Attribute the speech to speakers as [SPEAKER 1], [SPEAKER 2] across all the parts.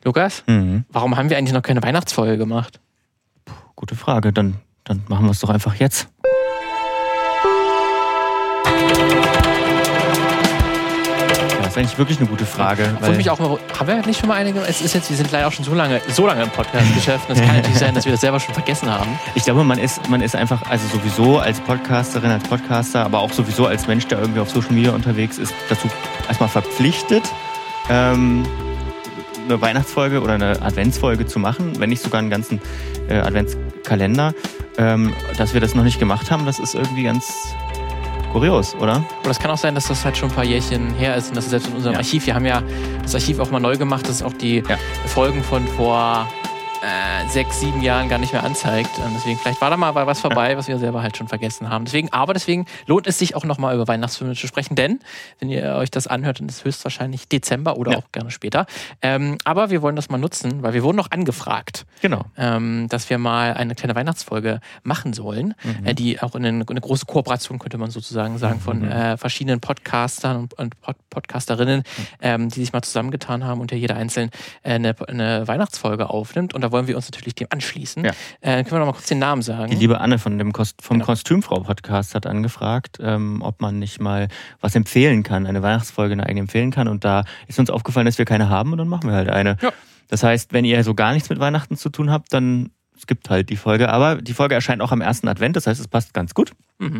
[SPEAKER 1] Lukas, warum haben wir eigentlich noch keine Weihnachtsfolge gemacht?
[SPEAKER 2] Gute Frage, dann machen wir es doch einfach jetzt. Das ist eigentlich wirklich eine gute Frage.
[SPEAKER 1] Obwohl mich auch mal, haben wir nicht schon mal eine? Es ist jetzt, wir sind leider auch schon so lange im Podcast-Geschäft. Und es kann natürlich sein, dass wir das selber schon vergessen haben.
[SPEAKER 2] Ich glaube, man ist einfach, also sowieso als Podcasterin, als Podcaster, aber auch sowieso als Mensch, der irgendwie auf Social Media unterwegs ist, dazu erstmal verpflichtet, eine Weihnachtsfolge oder eine Adventsfolge zu machen, wenn nicht sogar einen ganzen Adventskalender. Dass wir das noch nicht gemacht haben, das ist irgendwie ganz kurios, oder?
[SPEAKER 1] Aber das kann auch sein, dass das halt schon ein paar Jährchen her ist und das ist selbst in unserem Archiv. Wir haben ja das Archiv auch mal neu gemacht, das auch die Folgen von vor 6, 7 Jahren gar nicht mehr anzeigt. Deswegen, vielleicht war da mal was vorbei, was wir selber halt schon vergessen haben. Deswegen lohnt es sich auch nochmal über Weihnachtsfilme zu sprechen, denn wenn ihr euch das anhört, dann ist es höchstwahrscheinlich Dezember oder auch gerne später. Aber wir wollen das mal nutzen, weil wir wurden noch angefragt, dass wir mal eine kleine Weihnachtsfolge machen sollen, die auch in eine große Kooperation, könnte man sozusagen sagen, von verschiedenen Podcastern und Podcasterinnen, die sich mal zusammengetan haben und ja jeder einzeln eine Weihnachtsfolge aufnimmt. Und da wollen wir uns natürlich dem anschließen. Ja. Können wir noch mal kurz den Namen sagen?
[SPEAKER 2] Die liebe Anne vom Kostümfrau-Podcast hat angefragt, ob man nicht mal was empfehlen kann, eine Weihnachtsfolge eine eigene empfehlen kann. Und da ist uns aufgefallen, dass wir keine haben und dann machen wir halt eine. Ja. Das heißt, wenn ihr so gar nichts mit Weihnachten zu tun habt, dann skippt halt die Folge. Aber die Folge erscheint auch am ersten Advent, das heißt, es passt ganz gut.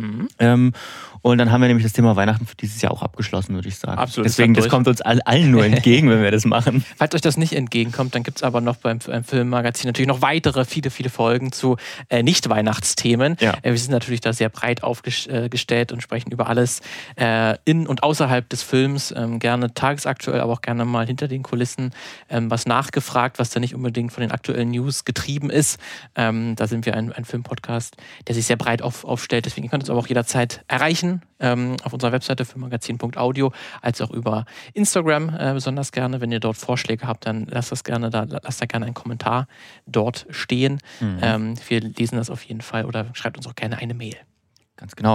[SPEAKER 2] Und dann haben wir nämlich das Thema Weihnachten für dieses Jahr auch abgeschlossen, würde ich sagen.
[SPEAKER 1] Absolut.
[SPEAKER 2] Deswegen, das kommt uns allen nur entgegen, wenn wir das machen.
[SPEAKER 1] Falls euch das nicht entgegenkommt, dann gibt es aber noch beim Filmmagazin natürlich noch weitere, viele Folgen zu Nicht-Weihnachtsthemen. Ja. Wir sind natürlich da sehr breit aufgestellt und sprechen über alles in und außerhalb des Films. Gerne tagesaktuell, aber auch gerne mal hinter den Kulissen was nachgefragt, was da nicht unbedingt von den aktuellen News getrieben ist. Da sind wir ein Filmpodcast, der sich sehr breit aufstellt. Deswegen könnt ihr uns aber auch jederzeit erreichen, auf unserer Webseite filmmagazin.audio, als auch über Instagram besonders gerne. Wenn ihr dort Vorschläge habt, dann lasst da gerne einen Kommentar dort stehen. Wir lesen das auf jeden Fall oder schreibt uns auch gerne eine Mail.
[SPEAKER 2] Ganz genau.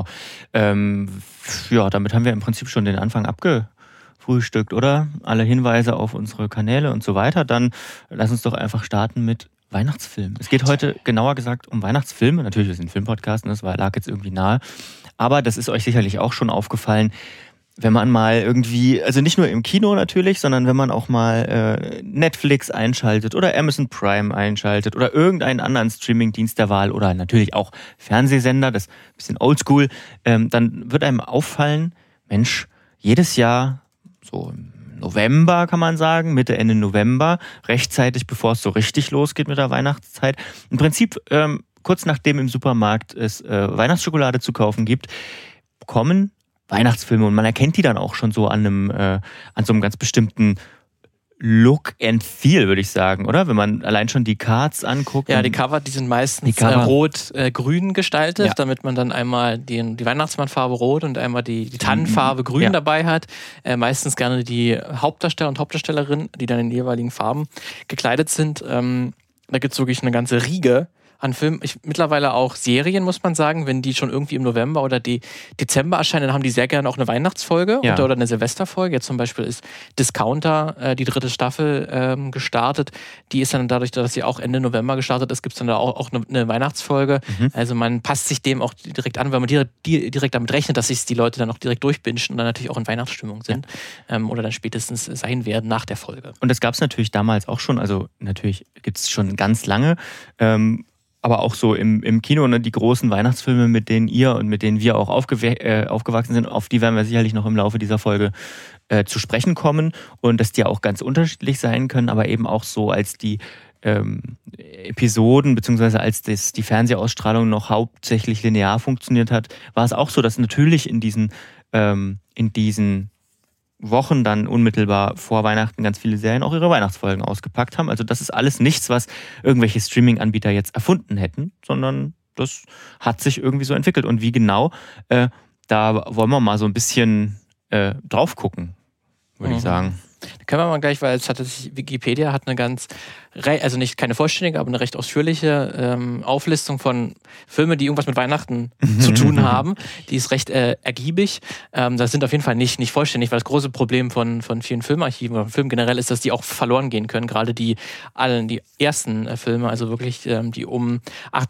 [SPEAKER 2] Damit haben wir im Prinzip schon den Anfang abgefrühstückt, oder? Alle Hinweise auf unsere Kanäle und so weiter. Dann lass uns doch einfach starten mit Weihnachtsfilm. Es geht heute genauer gesagt um Weihnachtsfilme. Natürlich, wir sind ein Filmpodcast und das lag jetzt irgendwie nahe. Aber das ist euch sicherlich auch schon aufgefallen, wenn man mal irgendwie, also nicht nur im Kino natürlich, sondern wenn man auch mal Netflix einschaltet oder Amazon Prime einschaltet oder irgendeinen anderen Streamingdienst der Wahl oder natürlich auch Fernsehsender, das ist ein bisschen oldschool, dann wird einem auffallen, Mensch, jedes Jahr so November, kann man sagen, Mitte, Ende November, rechtzeitig, bevor es so richtig losgeht mit der Weihnachtszeit. Im Prinzip, kurz nachdem im Supermarkt es Weihnachtsschokolade zu kaufen gibt, kommen Weihnachtsfilme und man erkennt die dann auch schon so an so einem ganz bestimmten Look and Feel, würde ich sagen, oder? Wenn man allein schon die Cards anguckt.
[SPEAKER 1] Ja, die Cover, die sind meistens rot-grün gestaltet, damit man dann einmal die Weihnachtsmannfarbe rot und einmal die Tannenfarbe grün dabei hat. Meistens gerne die Hauptdarsteller und Hauptdarstellerinnen, die dann in den jeweiligen Farben gekleidet sind. Da gibt es wirklich eine ganze Riege an Filmen. Mittlerweile auch Serien, muss man sagen, wenn die schon irgendwie im November oder Dezember erscheinen, dann haben die sehr gerne auch eine Weihnachtsfolge oder eine Silvesterfolge. Jetzt zum Beispiel ist Discounter, die 3. Staffel gestartet. Die ist dann dadurch, dass sie auch Ende November gestartet ist, gibt es dann da auch eine Weihnachtsfolge. Also man passt sich dem auch direkt an, weil man direkt damit rechnet, dass sich die Leute dann auch direkt durchbingen und dann natürlich auch in Weihnachtsstimmung sind oder dann spätestens sein werden nach der Folge.
[SPEAKER 2] Und das gab es natürlich damals auch schon, also natürlich gibt es schon ganz lange, aber auch so im Kino, ne, die großen Weihnachtsfilme, mit denen ihr und mit denen wir auch aufgewachsen sind, auf die werden wir sicherlich noch im Laufe dieser Folge zu sprechen kommen und dass die auch ganz unterschiedlich sein können, aber eben auch so als die Episoden, beziehungsweise als die Fernsehausstrahlung noch hauptsächlich linear funktioniert hat, war es auch so, dass natürlich in diesen Wochen dann unmittelbar vor Weihnachten ganz viele Serien auch ihre Weihnachtsfolgen ausgepackt haben. Also das ist alles nichts, was irgendwelche Streaming-Anbieter jetzt erfunden hätten, sondern das hat sich irgendwie so entwickelt. Und wie genau, da wollen wir mal so ein bisschen drauf gucken, würde ich sagen.
[SPEAKER 1] Da können wir mal gleich, weil es hat Wikipedia hat eine ganz, also nicht keine vollständige, aber eine recht ausführliche Auflistung von Filmen, die irgendwas mit Weihnachten zu tun haben. Die ist recht ergiebig. Das sind auf jeden Fall nicht vollständig, weil das große Problem von vielen Filmarchiven oder Filmen generell ist, dass die auch verloren gehen können. Gerade die ersten Filme, also wirklich die im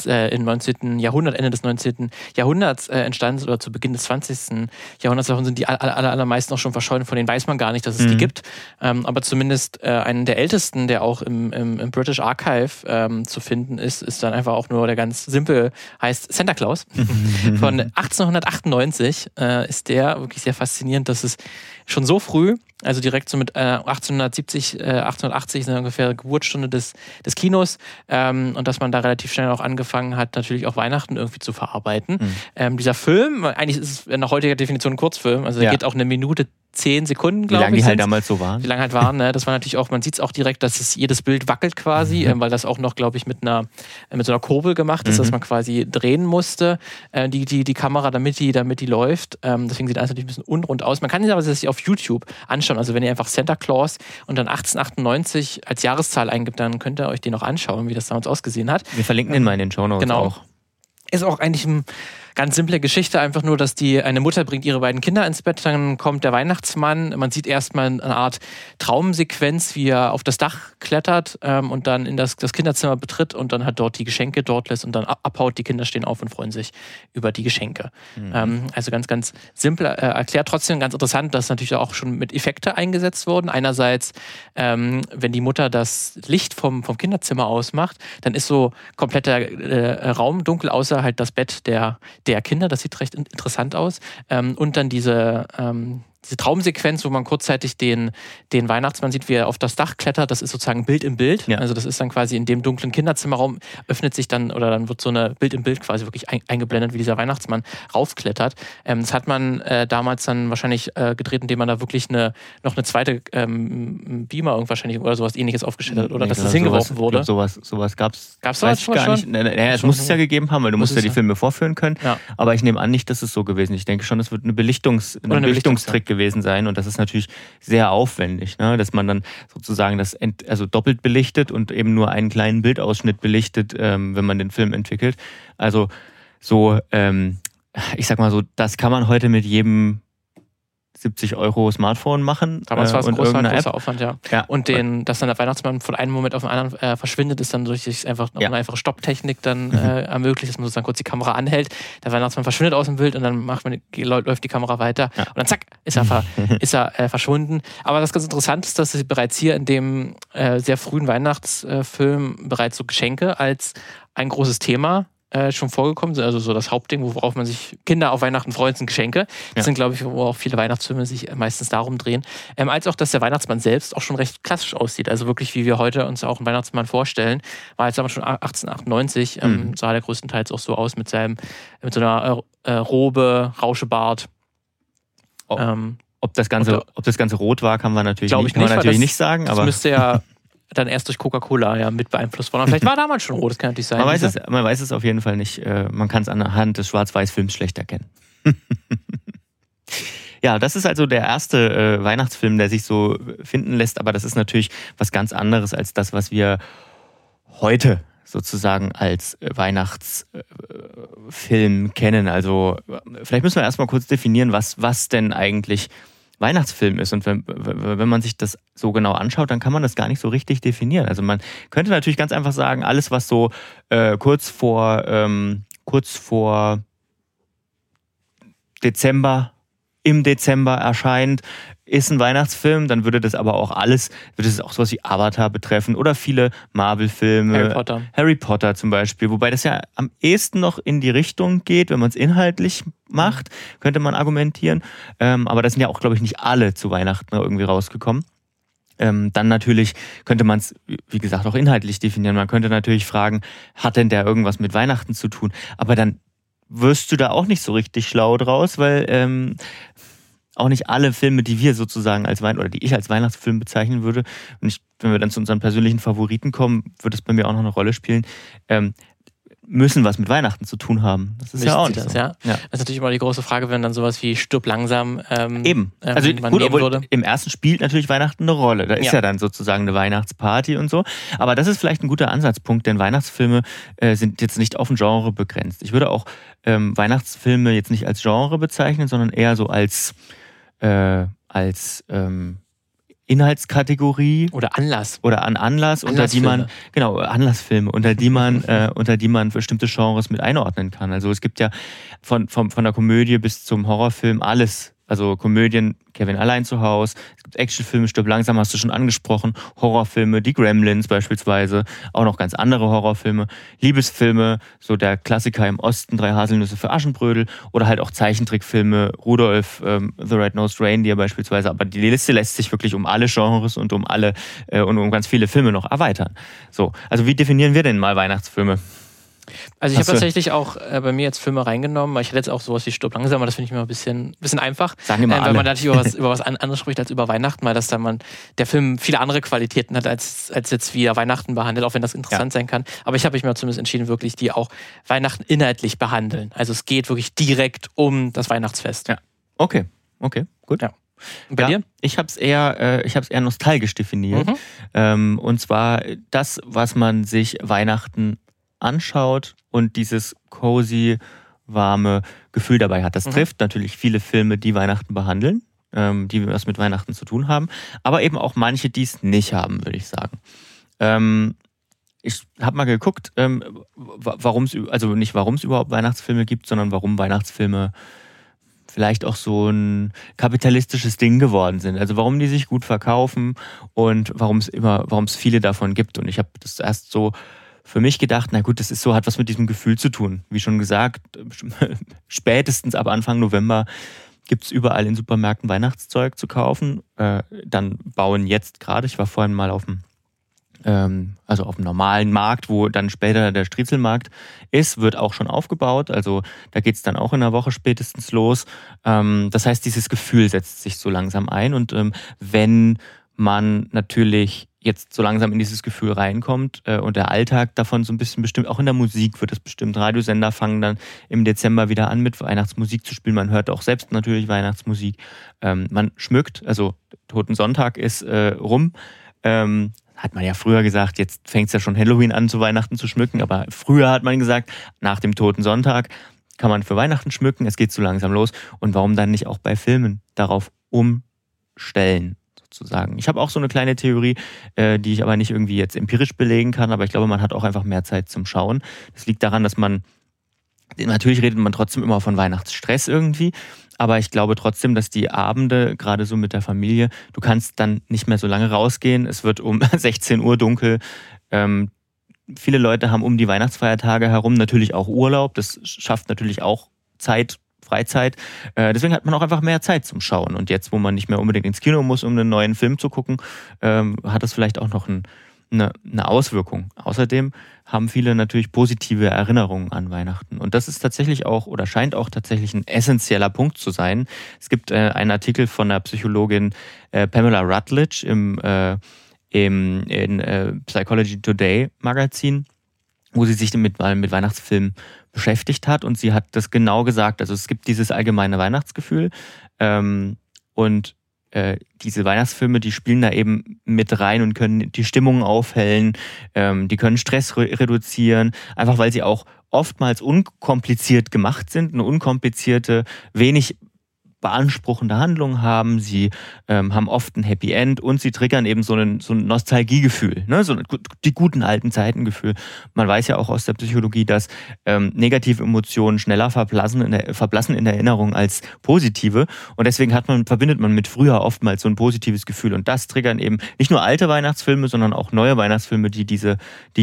[SPEAKER 1] 19. Jahrhundert, Ende des 19. Jahrhunderts entstanden sind oder zu Beginn des 20. Jahrhunderts, davon sind die allermeisten auch schon verschollen. Von denen weiß man gar nicht, dass es die gibt. Aber zumindest einen der ältesten, der auch im British Archive zu finden ist dann einfach auch nur der ganz simpel, heißt Santa Claus. Von 1898 ist der wirklich sehr faszinierend, dass es schon so früh, also direkt so mit 1870, 1880 ist ungefähr Geburtsstunde des Kinos und dass man da relativ schnell auch angefangen hat, natürlich auch Weihnachten irgendwie zu verarbeiten. Dieser Film, eigentlich ist es nach heutiger Definition ein Kurzfilm, also er geht auch 1 Minute 10 Sekunden, glaube ich.
[SPEAKER 2] Wie lange die halt damals so waren.
[SPEAKER 1] Wie lange halt waren, ne? Das war natürlich auch, man sieht es auch direkt, dass es jedes Bild wackelt quasi, weil das auch noch, glaube ich, mit so einer Kurbel gemacht ist, dass man quasi drehen musste, die Kamera, damit die läuft. Deswegen sieht alles natürlich ein bisschen unrund aus. Man kann sich aber sich auf YouTube anschauen. Also wenn ihr einfach Santa Claus und dann 1898 als Jahreszahl eingibt, dann könnt ihr euch den auch anschauen, wie das damals ausgesehen hat.
[SPEAKER 2] Wir verlinken den mal in den Shownotes auch.
[SPEAKER 1] Ist auch eigentlich ein ganz simple Geschichte, einfach nur, dass eine Mutter bringt ihre beiden Kinder ins Bett, dann kommt der Weihnachtsmann, man sieht erstmal eine Art Traumsequenz, wie er auf das Dach klettert und dann in das Kinderzimmer betritt und dann halt dort die Geschenke dort lässt und dann abhaut, die Kinder stehen auf und freuen sich über die Geschenke. Also ganz, ganz simpel erklärt, trotzdem ganz interessant, dass natürlich auch schon mit Effekte eingesetzt wurden. Einerseits, wenn die Mutter das Licht vom Kinderzimmer ausmacht, dann ist so kompletter Raum dunkel, außer halt das Bett der Kinder, das sieht recht interessant aus. Und dann diese Traumsequenz, wo man kurzzeitig den Weihnachtsmann sieht, wie er auf das Dach klettert, das ist sozusagen Bild im Bild. Ja. Also das ist dann quasi in dem dunklen Kinderzimmerraum öffnet sich dann, oder dann wird so eine Bild im Bild quasi wirklich eingeblendet, wie dieser Weihnachtsmann raufklettert. Das hat man damals dann wahrscheinlich gedreht, indem man da wirklich noch eine zweite Beamer wahrscheinlich oder sowas Ähnliches aufgestellt hat, oder dass das hingeworfen wurde.
[SPEAKER 2] Sowas gab's
[SPEAKER 1] sowas
[SPEAKER 2] gar nicht. Naja, es muss es ja gegeben haben, weil du musst ja die Filme vorführen können. Ja. Aber ich nehme an, nicht, dass es so gewesen ist. Ich denke schon, es wird ein Belichtungstrick gewesen sein und das ist natürlich sehr aufwendig, ne? Dass man dann sozusagen das doppelt belichtet und eben nur einen kleinen Bildausschnitt belichtet, wenn man den Film entwickelt. Also so, ich sag mal so, das kann man heute mit jedem 70 € Smartphone machen.
[SPEAKER 1] Damals war es ein großer Aufwand, ja. Und dass dann der Weihnachtsmann von einem Moment auf den anderen verschwindet, ist dann durch einfach eine einfache Stopptechnik dann ermöglicht, dass man sozusagen kurz die Kamera anhält. Der Weihnachtsmann verschwindet aus dem Bild und dann läuft die Kamera weiter und dann zack, ist er verschwunden. Aber das ganz interessant ist, dass es bereits hier in dem sehr frühen Weihnachtsfilm bereits so Geschenke als ein großes Thema schon vorgekommen sind, also so das Hauptding, worauf man sich Kinder auf Weihnachten freuen, sind Geschenke. Das sind, glaube ich, wo auch viele Weihnachtsfilme sich meistens darum drehen. Als auch, dass der Weihnachtsmann selbst auch schon recht klassisch aussieht. Also wirklich, wie wir heute uns auch einen Weihnachtsmann vorstellen. War jetzt aber schon 1898, sah der größtenteils auch so aus mit so einer Robe, Rauschebart.
[SPEAKER 2] Ob das Ganze rot war, kann man natürlich nicht sagen.
[SPEAKER 1] Das müsste ja dann erst durch Coca-Cola mit beeinflusst worden. Vielleicht war damals schon rot, das kann natürlich sein.
[SPEAKER 2] Man weiß es auf jeden Fall nicht. Man kann es anhand des Schwarz-Weiß-Films schlecht erkennen. Ja, das ist also der erste Weihnachtsfilm, der sich so finden lässt, aber das ist natürlich was ganz anderes als das, was wir heute sozusagen als Weihnachtsfilm kennen. Also vielleicht müssen wir erstmal kurz definieren, was denn eigentlich Weihnachtsfilm ist. Und wenn man sich das so genau anschaut, dann kann man das gar nicht so richtig definieren. Also man könnte natürlich ganz einfach sagen, alles, was so kurz vor Dezember, im Dezember erscheint, ist ein Weihnachtsfilm, dann würde das aber auch sowas wie Avatar betreffen oder viele Marvel-Filme. Harry Potter zum Beispiel, wobei das ja am ehesten noch in die Richtung geht, wenn man es inhaltlich macht, könnte man argumentieren. Aber das sind ja auch, glaube ich, nicht alle zu Weihnachten irgendwie rausgekommen. Dann natürlich könnte man es, wie gesagt, auch inhaltlich definieren. Man könnte natürlich fragen, hat denn der irgendwas mit Weihnachten zu tun? Aber dann wirst du da auch nicht so richtig schlau draus, weil auch nicht alle Filme, die wir sozusagen die ich als Weihnachtsfilm bezeichnen würde, und wenn wir dann zu unseren persönlichen Favoriten kommen, wird es bei mir auch noch eine Rolle spielen, müssen was mit Weihnachten zu tun haben. Das ist ja auch nicht
[SPEAKER 1] das,
[SPEAKER 2] so.
[SPEAKER 1] Ja. Das ist natürlich immer die große Frage, wenn dann sowas wie Stirb langsam
[SPEAKER 2] eben. Also gut, obwohl im ersten spielt natürlich Weihnachten eine Rolle. Da ist ja dann sozusagen eine Weihnachtsparty und so. Aber das ist vielleicht ein guter Ansatzpunkt, denn Weihnachtsfilme sind jetzt nicht auf ein Genre begrenzt. Ich würde auch Weihnachtsfilme jetzt nicht als Genre bezeichnen, sondern eher so als Inhaltskategorie
[SPEAKER 1] oder Anlass
[SPEAKER 2] unter die man Anlassfilme, unter die man bestimmte Genres mit einordnen kann. Also es gibt ja von der Komödie bis zum Horrorfilm alles. Also Komödien, Kevin allein zu Hause, es gibt Actionfilme, Stirb langsam, hast du schon angesprochen, Horrorfilme, die Gremlins beispielsweise, auch noch ganz andere Horrorfilme, Liebesfilme, so der Klassiker im Osten, 3 Haselnüsse für Aschenbrödel oder halt auch Zeichentrickfilme, Rudolf, The Red-Nosed Reindeer beispielsweise, aber die Liste lässt sich wirklich um alle Genres und um ganz viele Filme noch erweitern. So, also wie definieren wir denn mal Weihnachtsfilme?
[SPEAKER 1] Also ich habe tatsächlich auch bei mir jetzt Filme reingenommen, weil ich hätte jetzt auch sowas wie Stirb langsam, aber das finde ich immer ein bisschen einfach.
[SPEAKER 2] Sagen immer
[SPEAKER 1] weil man natürlich über was anderes spricht als über Weihnachten, weil der Film viele andere Qualitäten hat, als jetzt wie er Weihnachten behandelt, auch wenn das interessant sein kann. Aber ich habe mich mal zumindest entschieden, wirklich die auch Weihnachten inhaltlich behandeln. Also es geht wirklich direkt um das Weihnachtsfest.
[SPEAKER 2] Ja. Okay, gut.
[SPEAKER 1] Ja. Und bei dir?
[SPEAKER 2] Ich habe es eher nostalgisch definiert. Und zwar das, was man sich Weihnachten anschaut und dieses cozy, warme Gefühl dabei hat. Das trifft natürlich viele Filme, die Weihnachten behandeln, die was mit Weihnachten zu tun haben, aber eben auch manche, die es nicht haben, würde ich sagen. Ich habe mal geguckt, warum es überhaupt Weihnachtsfilme gibt, sondern warum Weihnachtsfilme vielleicht auch so ein kapitalistisches Ding geworden sind. Also warum die sich gut verkaufen und warum es viele davon gibt. Und ich habe das erst so für mich gedacht, na gut, hat was mit diesem Gefühl zu tun. Wie schon gesagt, spätestens ab Anfang November gibt es überall in Supermärkten Weihnachtszeug zu kaufen. Dann bauen jetzt gerade, ich war vorhin mal auf dem normalen Markt, wo dann später der Striezelmarkt ist, wird auch schon aufgebaut. Also da geht es dann auch in einer Woche spätestens los. Das heißt, dieses Gefühl setzt sich so langsam ein. Und wenn man natürlich jetzt so langsam in dieses Gefühl reinkommt und der Alltag davon so ein bisschen bestimmt, auch in der Musik wird es bestimmt. Radiosender fangen dann im Dezember wieder an, mit Weihnachtsmusik zu spielen. Man hört auch selbst natürlich Weihnachtsmusik. Man schmückt, also Totensonntag ist rum. Hat man ja früher gesagt, jetzt fängt es ja schon Halloween an, zu Weihnachten zu schmücken, aber früher hat man gesagt, nach dem Totensonntag kann man für Weihnachten schmücken, es geht so langsam los. Und warum dann nicht auch bei Filmen darauf umstellen? Sozusagen. Ich habe auch so eine kleine Theorie, die ich aber nicht irgendwie jetzt empirisch belegen kann, aber ich glaube, man hat auch einfach mehr Zeit zum Schauen. Das liegt daran, dass natürlich redet man trotzdem immer von Weihnachtsstress irgendwie, aber ich glaube trotzdem, dass die Abende, gerade so mit der Familie, du kannst dann nicht mehr so lange rausgehen, es wird um 16 Uhr dunkel. Viele Leute haben um die Weihnachtsfeiertage herum natürlich auch Urlaub, das schafft natürlich auch Freizeit. Deswegen hat man auch einfach mehr Zeit zum Schauen. Und jetzt, wo man nicht mehr unbedingt ins Kino muss, um einen neuen Film zu gucken, hat das vielleicht auch noch eine Auswirkung. Außerdem haben viele natürlich positive Erinnerungen an Weihnachten. Und das ist tatsächlich auch oder scheint auch tatsächlich ein essentieller Punkt zu sein. Es gibt einen Artikel von der Psychologin Pamela Rutledge in Psychology Today Magazin, wo sie sich mit Weihnachtsfilmen beschäftigt hat und sie hat das genau gesagt. Also es gibt dieses allgemeine Weihnachtsgefühl und diese Weihnachtsfilme, die spielen da eben mit rein und können die Stimmung aufhellen, die können Stress reduzieren, einfach weil sie auch oftmals unkompliziert gemacht sind, eine unkomplizierte, wenig beanspruchende Handlung haben, sie haben oft ein Happy End und sie triggern eben so ein Nostalgiegefühl, ne? So die guten alten Zeitengefühl. Man weiß ja auch aus der Psychologie, dass negative Emotionen schneller verblassen in der Erinnerung als positive und deswegen verbindet man mit früher oftmals so ein positives Gefühl und das triggern eben nicht nur alte Weihnachtsfilme, sondern auch neue Weihnachtsfilme, die diese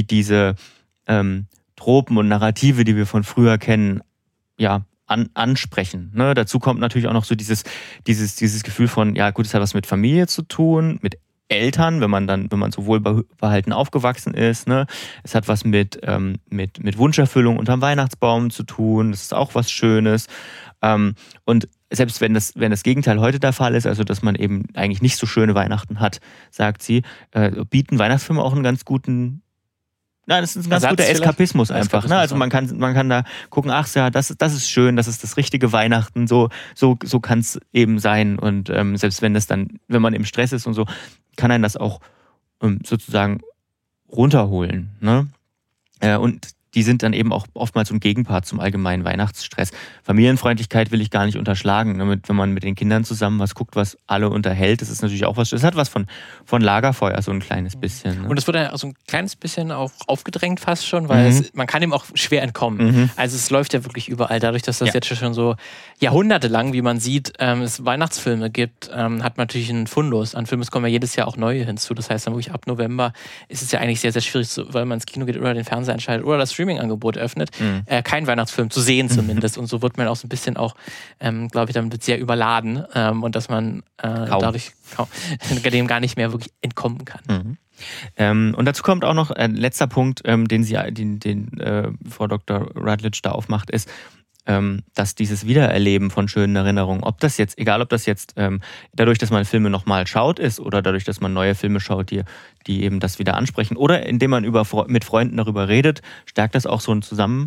[SPEAKER 2] Tropen und Narrative, die wir von früher kennen, ja, ansprechen. Ne? Dazu kommt natürlich auch noch so dieses Gefühl von, ja gut, es hat was mit Familie zu tun, mit Eltern, wenn man so wohlbehalten aufgewachsen ist. Ne? Es hat was mit Wunscherfüllung unterm Weihnachtsbaum zu tun. Das ist auch was Schönes. Und selbst wenn das Gegenteil heute der Fall ist, also dass man eben eigentlich nicht so schöne Weihnachten hat, sagt sie, bieten Weihnachtsfilme auch einen ganz guten Nein, das ist ein ganz guter Eskapismus einfach. Ne? Also man kann da gucken, ach ja, das ist schön, das ist das richtige Weihnachten, so kann es eben sein. Und selbst wenn man im Stress ist und so, kann einen das auch sozusagen runterholen. Ne? Und die sind dann eben auch oftmals so ein Gegenpart zum allgemeinen Weihnachtsstress. Familienfreundlichkeit will ich gar nicht unterschlagen. Wenn man mit den Kindern zusammen was guckt, was alle unterhält, das ist natürlich auch was. Das hat was von Lagerfeuer, so ein kleines bisschen. Ne?
[SPEAKER 1] Und es wird dann so ein kleines bisschen auch aufgedrängt fast schon, weil man kann dem auch schwer entkommen. Also es läuft ja wirklich überall. Dadurch, dass das jetzt schon so jahrhundertelang, wie man sieht, es Weihnachtsfilme gibt, hat man natürlich einen Fundus. An Filmen, es kommen ja jedes Jahr auch neue hinzu. Das heißt dann wirklich ab November ist es ja eigentlich sehr, sehr schwierig, weil man ins Kino geht oder den Fernseher entscheidet oder das Streaming-Angebot öffnet, kein Weihnachtsfilm zu sehen zumindest. Und so wird man auch so ein bisschen auch, glaube ich, damit sehr überladen und dass man dadurch dem gar nicht mehr wirklich entkommen kann.
[SPEAKER 2] Und dazu kommt auch noch ein letzter Punkt, den Frau Dr. Rutledge da aufmacht, ist, dass dieses Wiedererleben von schönen Erinnerungen, egal ob das jetzt dadurch, dass man Filme nochmal schaut ist oder dadurch, dass man neue Filme schaut, die eben das wieder ansprechen oder indem man mit Freunden darüber redet, stärkt das auch so ein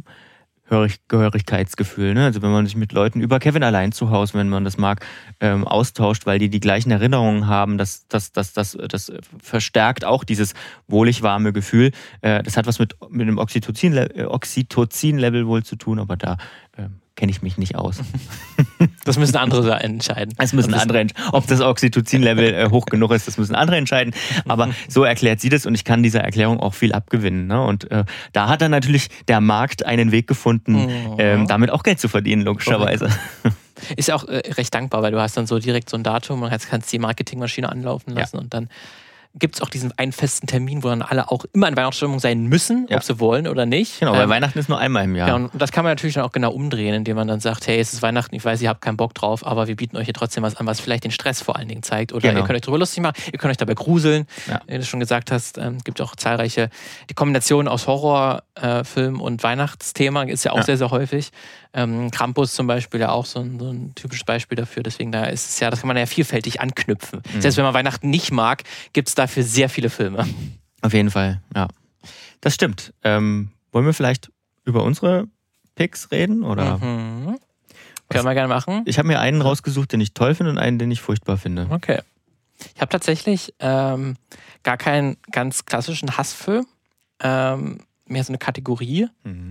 [SPEAKER 2] Zusammengehörigkeitsgefühl. Ne? Also wenn man sich mit Leuten über Kevin allein zu Hause, wenn man das mag, austauscht, weil die gleichen Erinnerungen haben, das verstärkt auch dieses wohlig warme Gefühl. Das hat was mit dem Oxytocin-Level wohl zu tun, aber da kenne ich mich nicht aus.
[SPEAKER 1] Das müssen andere entscheiden.
[SPEAKER 2] Ob das Oxytocin-Level hoch genug ist, das müssen andere entscheiden. Aber so erklärt sie das und ich kann dieser Erklärung auch viel abgewinnen. Ne? Und da hat dann natürlich der Markt einen Weg gefunden, damit auch Geld zu verdienen, logischerweise.
[SPEAKER 1] Ist ja auch recht dankbar, weil du hast dann so direkt so ein Datum und kannst die Marketingmaschine anlaufen lassen und dann gibt es auch diesen einen festen Termin, wo dann alle auch immer in Weihnachtsstimmung sein müssen, ob sie wollen oder nicht.
[SPEAKER 2] Genau, weil Weihnachten ist nur einmal im Jahr.
[SPEAKER 1] Ja, und das kann man natürlich dann auch genau umdrehen, indem man dann sagt, hey, es ist Weihnachten, ich weiß, ihr habt keinen Bock drauf, aber wir bieten euch hier trotzdem was an, was vielleicht den Stress vor allen Dingen zeigt. Oder ihr könnt euch darüber lustig machen, ihr könnt euch dabei gruseln. Ja. Wie du schon gesagt hast, gibt auch zahlreiche, die Kombination aus Horrorfilm und Weihnachtsthema ist ja auch sehr, sehr häufig. Krampus zum Beispiel ja auch so ein typisches Beispiel dafür. Deswegen da ist es ja, das kann man ja vielfältig anknüpfen. Selbst wenn man Weihnachten nicht mag, gibt es dafür sehr viele Filme.
[SPEAKER 2] Auf jeden Fall, ja. Das stimmt. Wollen wir vielleicht über unsere Picks reden? Oder?
[SPEAKER 1] Können wir gerne machen.
[SPEAKER 2] Ich habe mir einen rausgesucht, den ich toll finde und einen, den ich furchtbar finde.
[SPEAKER 1] Okay. Ich habe tatsächlich gar keinen ganz klassischen Hassfilm. Mehr so eine Kategorie.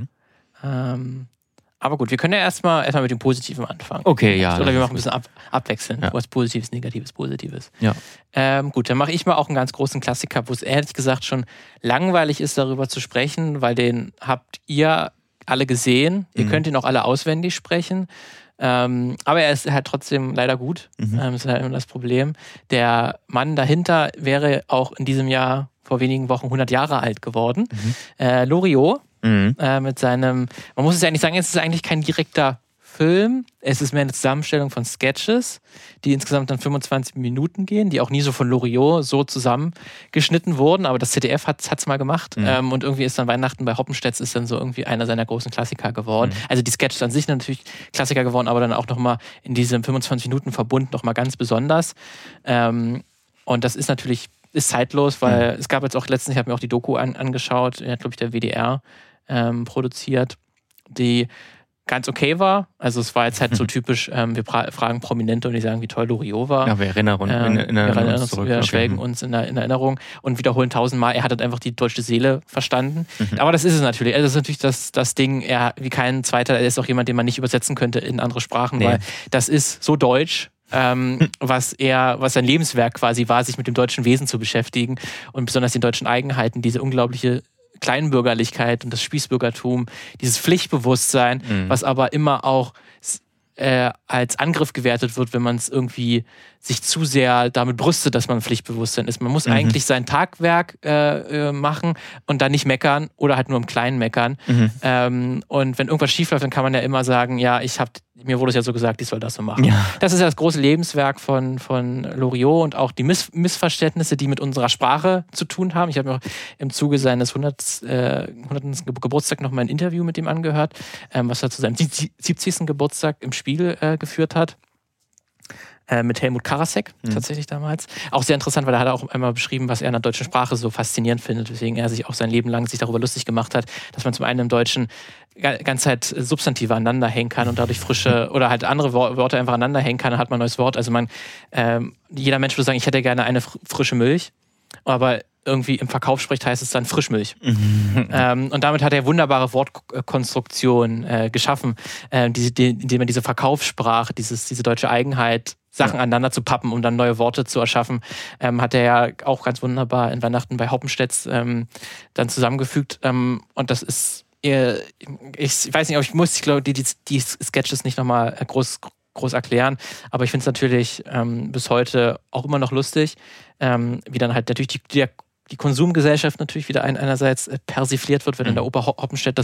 [SPEAKER 1] Aber gut, wir können ja erstmal mit dem Positiven anfangen.
[SPEAKER 2] Okay, ja.
[SPEAKER 1] Oder wir machen ein bisschen abwechseln. Ja. Was Positives, Negatives, Positives.
[SPEAKER 2] Ja.
[SPEAKER 1] Gut, dann mache ich mal auch einen ganz großen Klassiker, wo es ehrlich gesagt schon langweilig ist, darüber zu sprechen, weil den habt ihr alle gesehen. Ihr könnt ihn auch alle auswendig sprechen. Aber er ist halt trotzdem leider gut. Das ist halt immer das Problem. Der Mann dahinter wäre auch in diesem Jahr vor wenigen Wochen 100 Jahre alt geworden. Loriot. Mit seinem, man muss es ja nicht sagen, es ist eigentlich kein direkter Film, es ist mehr eine Zusammenstellung von Sketches, die insgesamt dann 25 Minuten gehen, die auch nie so von Loriot so zusammengeschnitten wurden, aber das ZDF hat es mal gemacht und irgendwie ist dann Weihnachten bei Hoppenstedt ist dann so irgendwie einer seiner großen Klassiker geworden. Also die Sketches an sich natürlich Klassiker geworden, aber dann auch nochmal in diesem 25 Minuten Verbund nochmal ganz besonders. Und das ist natürlich zeitlos, weil es gab jetzt auch letztens, ich habe mir auch die Doku angeschaut, die hat, glaube ich, der WDR produziert, die ganz okay war. Also es war jetzt halt so typisch, wir fragen Prominente und die sagen, wie toll Loriot war.
[SPEAKER 2] Ja, wir erinnern uns zurück.
[SPEAKER 1] Wir schwelgen uns in Erinnerung und wiederholen 1000-mal, er hat halt einfach die deutsche Seele verstanden. Aber das ist es natürlich. Also das ist natürlich das Ding, er wie kein zweiter, er ist auch jemand, den man nicht übersetzen könnte in andere Sprachen, weil das ist so deutsch, was sein Lebenswerk quasi war, sich mit dem deutschen Wesen zu beschäftigen und besonders den deutschen Eigenheiten, diese unglaubliche Kleinbürgerlichkeit und das Spießbürgertum, dieses Pflichtbewusstsein, was aber immer auch als Angriff gewertet wird, wenn man es irgendwie sich zu sehr damit brüstet, dass man Pflichtbewusstsein ist. Man muss eigentlich sein Tagwerk machen und dann nicht meckern oder halt nur im Kleinen meckern. Und wenn irgendwas schief läuft, dann kann man ja immer sagen, ja, mir wurde es ja so gesagt, ich soll das so machen. Ja. Das ist ja das große Lebenswerk von Loriot und auch die Missverständnisse, die mit unserer Sprache zu tun haben. Ich habe mir auch im Zuge seines 100. Geburtstag noch mal ein Interview mit ihm angehört, was er zu seinem 70. Geburtstag im Spiegel geführt hat. mit Helmut Karasek tatsächlich damals. Auch sehr interessant, weil er hat auch einmal beschrieben, was er in der deutschen Sprache so faszinierend findet, weswegen er sich auch sein Leben lang sich darüber lustig gemacht hat, dass man zum einen im Deutschen ganz Zeit Substantive aneinander hängen kann und dadurch frische oder halt andere Worte einfach aneinander hängen kann, dann hat man ein neues Wort. Also jeder Mensch würde sagen, ich hätte gerne eine frische Milch, aber irgendwie im Verkauf spricht, heißt es dann Frischmilch. Und damit hat er wunderbare Wortkonstruktion geschaffen, indem er diese Verkaufssprache, diese deutsche Eigenheit, Sachen aneinander zu pappen, um dann neue Worte zu erschaffen, hat er ja auch ganz wunderbar in Weihnachten bei Hoppenstedt dann zusammengefügt. Und das ist, ich weiß nicht, ob ich glaube, die Sketches nicht nochmal groß erklären, aber ich finde es natürlich bis heute auch immer noch lustig, wie dann halt natürlich die Konsumgesellschaft natürlich wieder einerseits persifliert wird, wenn dann der Opa Hoppenstedt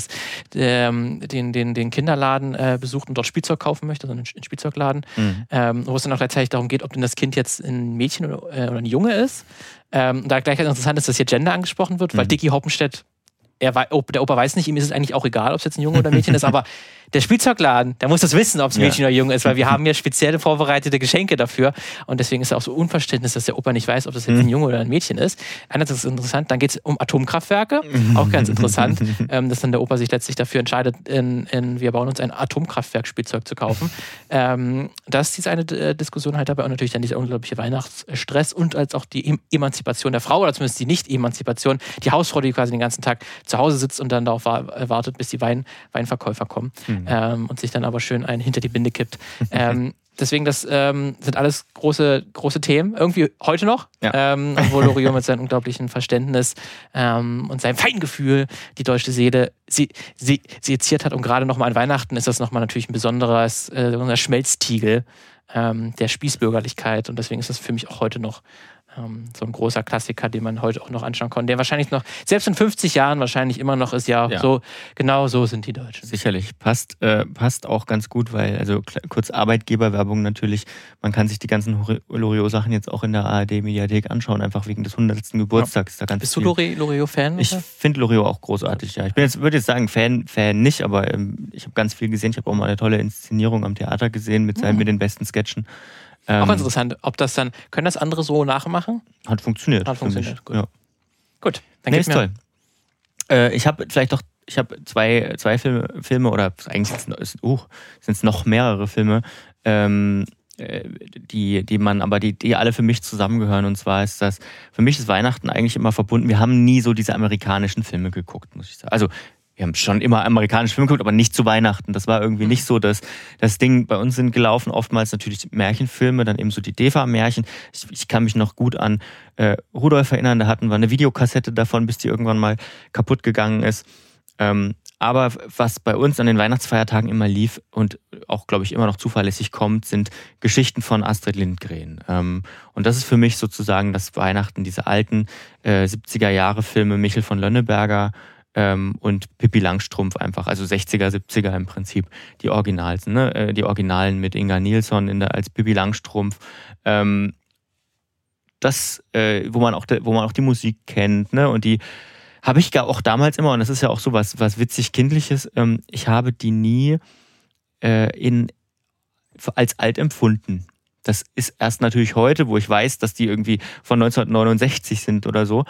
[SPEAKER 1] den Kinderladen besucht und dort Spielzeug kaufen möchte, also einen Spielzeugladen, wo es dann auch gleichzeitig darum geht, ob denn das Kind jetzt ein Mädchen oder ein Junge ist. Da gleich interessant ist, dass hier Gender angesprochen wird, weil Dicky Hoppenstedt, der Opa weiß nicht, ihm ist es eigentlich auch egal, ob es jetzt ein Junge oder ein Mädchen ist, aber der Spielzeugladen, der muss das wissen, ob es Mädchen oder Junge ist, weil wir haben ja spezielle vorbereitete Geschenke dafür und deswegen ist es auch so Unverständnis, dass der Opa nicht weiß, ob das jetzt ein Junge oder ein Mädchen ist. Einerseits ist es interessant, dann geht es um Atomkraftwerke, auch ganz interessant, dass dann der Opa sich letztlich dafür entscheidet, wir bauen uns ein Atomkraftwerk-Spielzeug zu kaufen. Das ist diese eine Diskussion halt dabei und natürlich dann dieser unglaubliche Weihnachtsstress und als auch die Emanzipation der Frau, oder zumindest die Nicht-Emanzipation, die Hausfrau, die quasi den ganzen Tag zu Hause sitzt und dann darauf wartet, bis die Weinverkäufer kommen. Und sich dann aber schön einen hinter die Binde kippt. Deswegen, das sind alles große Themen. Irgendwie heute noch, wo Loriot mit seinem unglaublichen Verständnis und seinem Feingefühl die deutsche Seele seziert hat. Und gerade nochmal an Weihnachten ist das nochmal natürlich ein besonderer Schmelztiegel der Spießbürgerlichkeit. Und deswegen ist das für mich auch heute noch so ein großer Klassiker, den man heute auch noch anschauen kann, der wahrscheinlich noch, selbst in 50 Jahren wahrscheinlich immer noch ist, so, genau so sind die Deutschen.
[SPEAKER 2] Sicherlich, passt auch ganz gut, weil, also kurz Arbeitgeberwerbung natürlich, man kann sich die ganzen Loriot-Sachen jetzt auch in der ARD-Mediathek anschauen, einfach wegen des 100. Geburtstags. Da
[SPEAKER 1] Bist du Loriot-Fan?
[SPEAKER 2] Ich finde Loriot auch großartig, ja. Ich würde jetzt sagen, Fan nicht, aber ich habe ganz viel gesehen. Ich habe auch mal eine tolle Inszenierung am Theater gesehen mit den besten Sketchen.
[SPEAKER 1] Auch ganz interessant, können das andere so nachmachen?
[SPEAKER 2] Hat funktioniert.
[SPEAKER 1] Gut. Ja. Gut,
[SPEAKER 2] dann ist toll. Ich habe zwei Filme oder eigentlich sind es noch mehrere Filme, die alle für mich zusammengehören. Und zwar ist das, für mich ist Weihnachten eigentlich immer verbunden. Wir haben nie so diese amerikanischen Filme geguckt, muss ich sagen. Also wir haben schon immer amerikanische Filme geguckt, aber nicht zu Weihnachten. Das war irgendwie nicht so das Ding. Bei uns sind gelaufen oftmals natürlich Märchenfilme, dann eben so die DEFA-Märchen. Ich kann mich noch gut an Rudolf erinnern, da hatten wir eine Videokassette davon, bis die irgendwann mal kaputt gegangen ist. Aber was bei uns an den Weihnachtsfeiertagen immer lief und auch, glaube ich, immer noch zuverlässig kommt, sind Geschichten von Astrid Lindgren. Und das ist für mich sozusagen das Weihnachten, diese alten 70er-Jahre-Filme, Michel von Lönneberger, und Pippi Langstrumpf einfach, also 60er, 70er im Prinzip, die Originals, ne? Die Originalen mit Inga Nilsson als Pippi Langstrumpf. Wo man auch die Musik kennt, ne? Und die habe ich auch damals immer, und das ist ja auch so was witzig Kindliches, ich habe die nie als alt empfunden. Das ist erst natürlich heute, wo ich weiß, dass die irgendwie von 1969 sind oder so,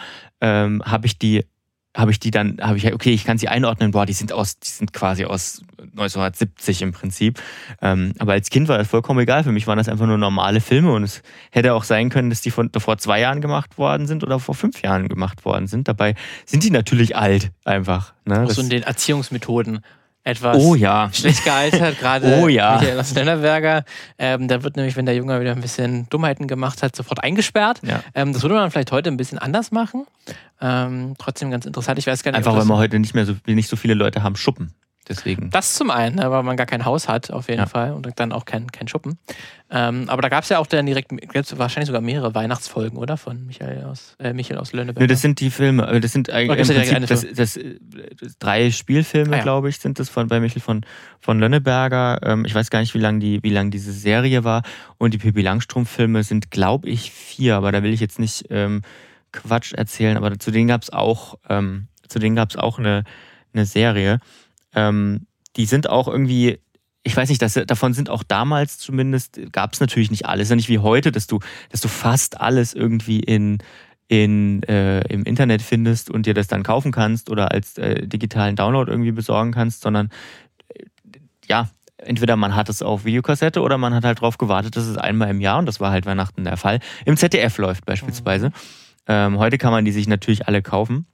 [SPEAKER 2] ich kann sie einordnen, die sind quasi aus 1970 im Prinzip. Aber als Kind war das vollkommen egal. Für mich waren das einfach nur normale Filme und es hätte auch sein können, dass die vor 2 Jahren gemacht worden sind oder vor 5 Jahren gemacht worden sind. Dabei sind die natürlich alt einfach. Ne?
[SPEAKER 1] Auch so in den Erziehungsmethoden etwas schlecht gealtert, gerade Michael aus Lönneberger. Da wird nämlich, wenn der Junge wieder ein bisschen Dummheiten gemacht hat, sofort eingesperrt. Ja. Das würde man vielleicht heute ein bisschen anders machen. Trotzdem ganz interessant. Ich weiß gar nicht,
[SPEAKER 2] einfach weil wir heute nicht so viele Leute haben Schuppen. Deswegen.
[SPEAKER 1] Das zum einen, weil man gar kein Haus hat, auf jeden Fall. Und dann auch kein Schuppen. Aber da gab es ja auch dann wahrscheinlich sogar mehrere Weihnachtsfolgen, oder? Von Michael aus Lönneberger.
[SPEAKER 2] Nee, das sind die Filme. Das sind eigentlich im Prinzip das 3 Spielfilme, glaube ich, sind das bei Michael von Lönneberger. Ich weiß gar nicht, wie lang diese Serie war. Und die Pippi Langstrumpf-Filme sind, glaube ich, 4. Aber da will ich jetzt nicht Quatsch erzählen. Aber zu denen gab es auch eine Serie. Die sind auch irgendwie, ich weiß nicht, davon sind auch damals zumindest, gab es natürlich nicht alles. Es ist ja nicht wie heute, dass du fast alles irgendwie im Internet findest und dir das dann kaufen kannst oder als digitalen Download irgendwie besorgen kannst, sondern ja, entweder man hat es auf Videokassette oder man hat halt drauf gewartet, dass es einmal im Jahr, und das war halt Weihnachten der Fall, im ZDF läuft beispielsweise. Heute kann man die sich natürlich alle kaufen.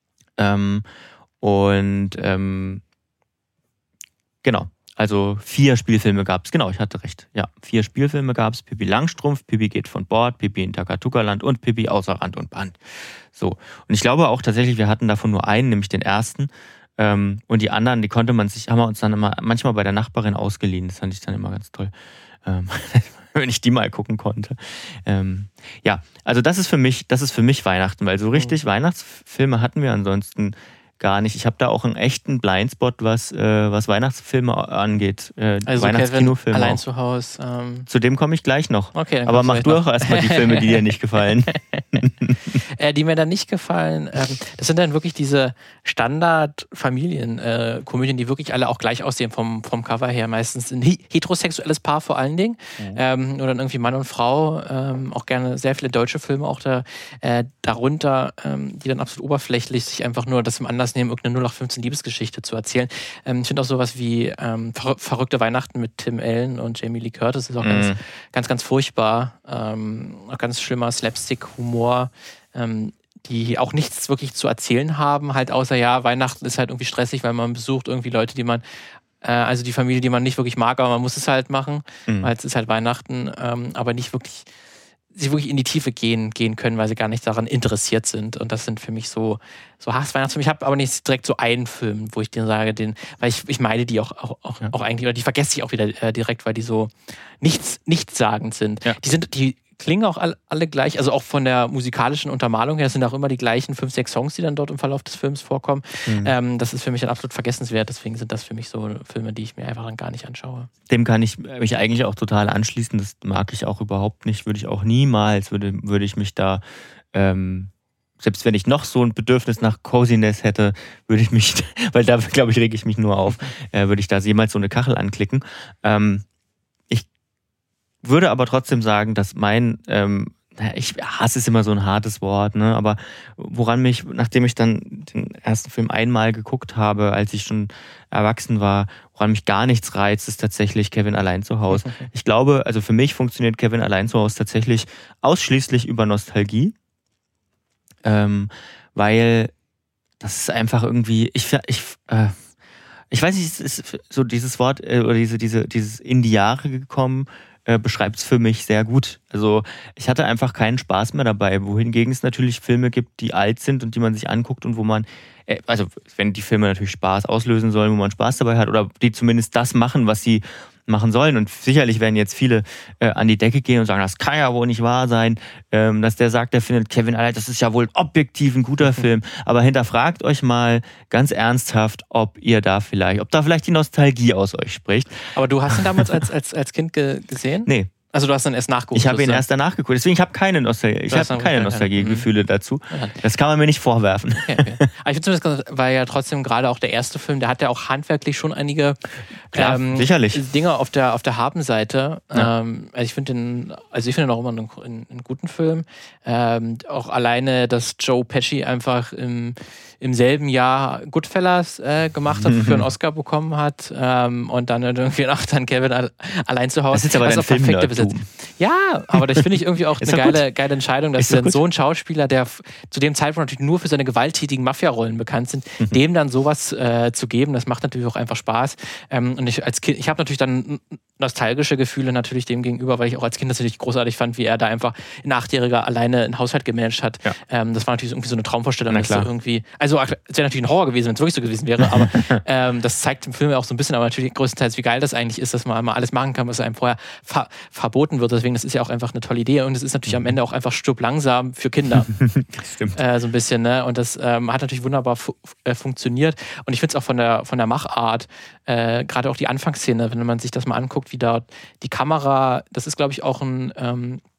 [SPEAKER 2] Genau. Also 4 Spielfilme gab es. Genau, ich hatte recht. Ja, 4 Spielfilme gab es. Pippi Langstrumpf, Pippi geht von Bord, Pippi in Takatuka-Land und Pippi außer Rand und Band. So. Und ich glaube auch tatsächlich, wir hatten davon nur einen, nämlich den ersten. Und die anderen, haben wir uns dann immer manchmal bei der Nachbarin ausgeliehen. Das fand ich dann immer ganz toll. Wenn ich die mal gucken konnte. Ja, also das ist für mich Weihnachten, weil so richtig Weihnachtsfilme hatten wir ansonsten gar nicht. Ich habe da auch einen echten Blindspot, was Weihnachtsfilme angeht.
[SPEAKER 1] Also Weihnachtskinofilme. Allein zu Hause.
[SPEAKER 2] Zu dem komme ich gleich noch.
[SPEAKER 1] Okay,
[SPEAKER 2] aber mach du auch erstmal die Filme, die dir nicht gefallen.
[SPEAKER 1] Die mir dann nicht gefallen, das sind dann wirklich diese Standard-Familien-Komödien, die wirklich alle auch gleich aussehen vom Cover her. Meistens ein heterosexuelles Paar vor allen Dingen. Oder dann irgendwie Mann und Frau. Auch gerne sehr viele deutsche Filme auch darunter, die dann absolut oberflächlich sich einfach nur das im Anlass nehmen, irgendeine 0815 Liebesgeschichte zu erzählen. Ich finde auch sowas wie Verrückte Weihnachten mit Tim Allen und Jamie Lee Curtis ist auch ganz furchtbar. Auch ganz schlimmer Slapstick-Humor, die auch nichts wirklich zu erzählen haben, halt außer, ja, Weihnachten ist halt irgendwie stressig, weil man besucht irgendwie Leute, die man, also die Familie, die man nicht wirklich mag, aber man muss es halt machen, weil es ist halt Weihnachten, aber nicht wirklich sie wirklich in die Tiefe gehen können, weil sie gar nicht daran interessiert sind. Und das sind für mich so Hass-Weihnachtsfilme. Ich habe aber nicht direkt so einen Film, wo ich dir sage, weil ich meide die auch eigentlich, oder die vergesse ich auch wieder direkt, weil die so nichtssagend sind. Ja. Die klingen auch alle gleich, also auch von der musikalischen Untermalung her sind auch immer die gleichen 5, 6 Songs, die dann dort im Verlauf des Films vorkommen. Das ist für mich dann absolut vergessenswert, deswegen sind das für mich so Filme, die ich mir einfach dann gar nicht anschaue.
[SPEAKER 2] Dem kann ich mich eigentlich auch total anschließen, das mag ich auch überhaupt nicht, würde ich auch niemals, würde ich mich da, selbst wenn ich noch so ein Bedürfnis nach Coziness hätte, würde ich mich, weil da, glaube ich, rege ich mich nur auf, würde ich da jemals so eine Kachel anklicken. Würde aber trotzdem sagen, dass ich hasse ist immer so ein hartes Wort, ne? Aber nachdem ich dann den ersten Film einmal geguckt habe, als ich schon erwachsen war, woran mich gar nichts reizt, ist tatsächlich Kevin allein zu Hause. Ich glaube, also für mich funktioniert Kevin allein zu Hause tatsächlich ausschließlich über Nostalgie, weil das ist einfach irgendwie, ich weiß nicht, es ist so dieses Wort oder dieses in die Jahre gekommen, beschreibt es für mich sehr gut. Also ich hatte einfach keinen Spaß mehr dabei, wohingegen es natürlich Filme gibt, die alt sind und die man sich anguckt und wo man, also wenn die Filme natürlich Spaß auslösen sollen, wo man Spaß dabei hat oder die zumindest das machen, was sie machen sollen. Und sicherlich werden jetzt viele an die Decke gehen und sagen, das kann ja wohl nicht wahr sein, dass der sagt, der findet Kevin allein, das ist ja wohl objektiv ein guter Film. Aber hinterfragt euch mal ganz ernsthaft, ob da vielleicht die Nostalgie aus euch spricht.
[SPEAKER 1] Aber du hast ihn damals als Kind gesehen?
[SPEAKER 2] Nee.
[SPEAKER 1] Also du hast dann erst nachgeguckt?
[SPEAKER 2] Ich habe ihn erst danach geguckt. Deswegen habe ich keine Nostalgiegefühle dazu. Das kann man mir nicht vorwerfen.
[SPEAKER 1] Okay. Aber ich finde zumindest, weil ja trotzdem gerade auch der erste Film, der hat ja auch handwerklich schon einige Dinge auf der Habenseite. Ja. Ich finde ihn auch immer einen guten Film. Auch alleine, dass Joe Pesci einfach im selben Jahr Goodfellas gemacht hat, für einen Oscar bekommen hat und dann irgendwie dann Kevin allein zu Hause.
[SPEAKER 2] Das ist aber also perfekte Besetzung.
[SPEAKER 1] Ja, aber das finde ich irgendwie auch eine geile Entscheidung, dass dann so ein Schauspieler, der zu dem Zeitpunkt natürlich nur für seine gewalttätigen Mafia-Rollen bekannt sind, dem dann sowas zu geben, das macht natürlich auch einfach Spaß. Und ich als Kind, ich habe natürlich dann nostalgische Gefühle natürlich dem gegenüber, weil ich auch als Kind das natürlich großartig fand, wie er da einfach ein 8-Jähriger alleine einen Haushalt gemanagt hat. Ja. Das war natürlich irgendwie so eine Traumvorstellung, dass er irgendwie, also es wäre natürlich ein Horror gewesen, wenn es wirklich so gewesen wäre, aber das zeigt im Film auch so ein bisschen, aber natürlich größtenteils, wie geil das eigentlich ist, dass man mal alles machen kann, was einem vorher verboten wird. Deswegen, das ist ja auch einfach eine tolle Idee und es ist natürlich am Ende auch einfach stirb-langsam für Kinder.
[SPEAKER 2] Stimmt.
[SPEAKER 1] So ein bisschen, ne? Und das hat natürlich wunderbar funktioniert. Und ich finde es auch von der Machart, gerade auch die Anfangsszene, wenn man sich das mal anguckt, wie da die Kamera, das ist, glaube ich, auch ein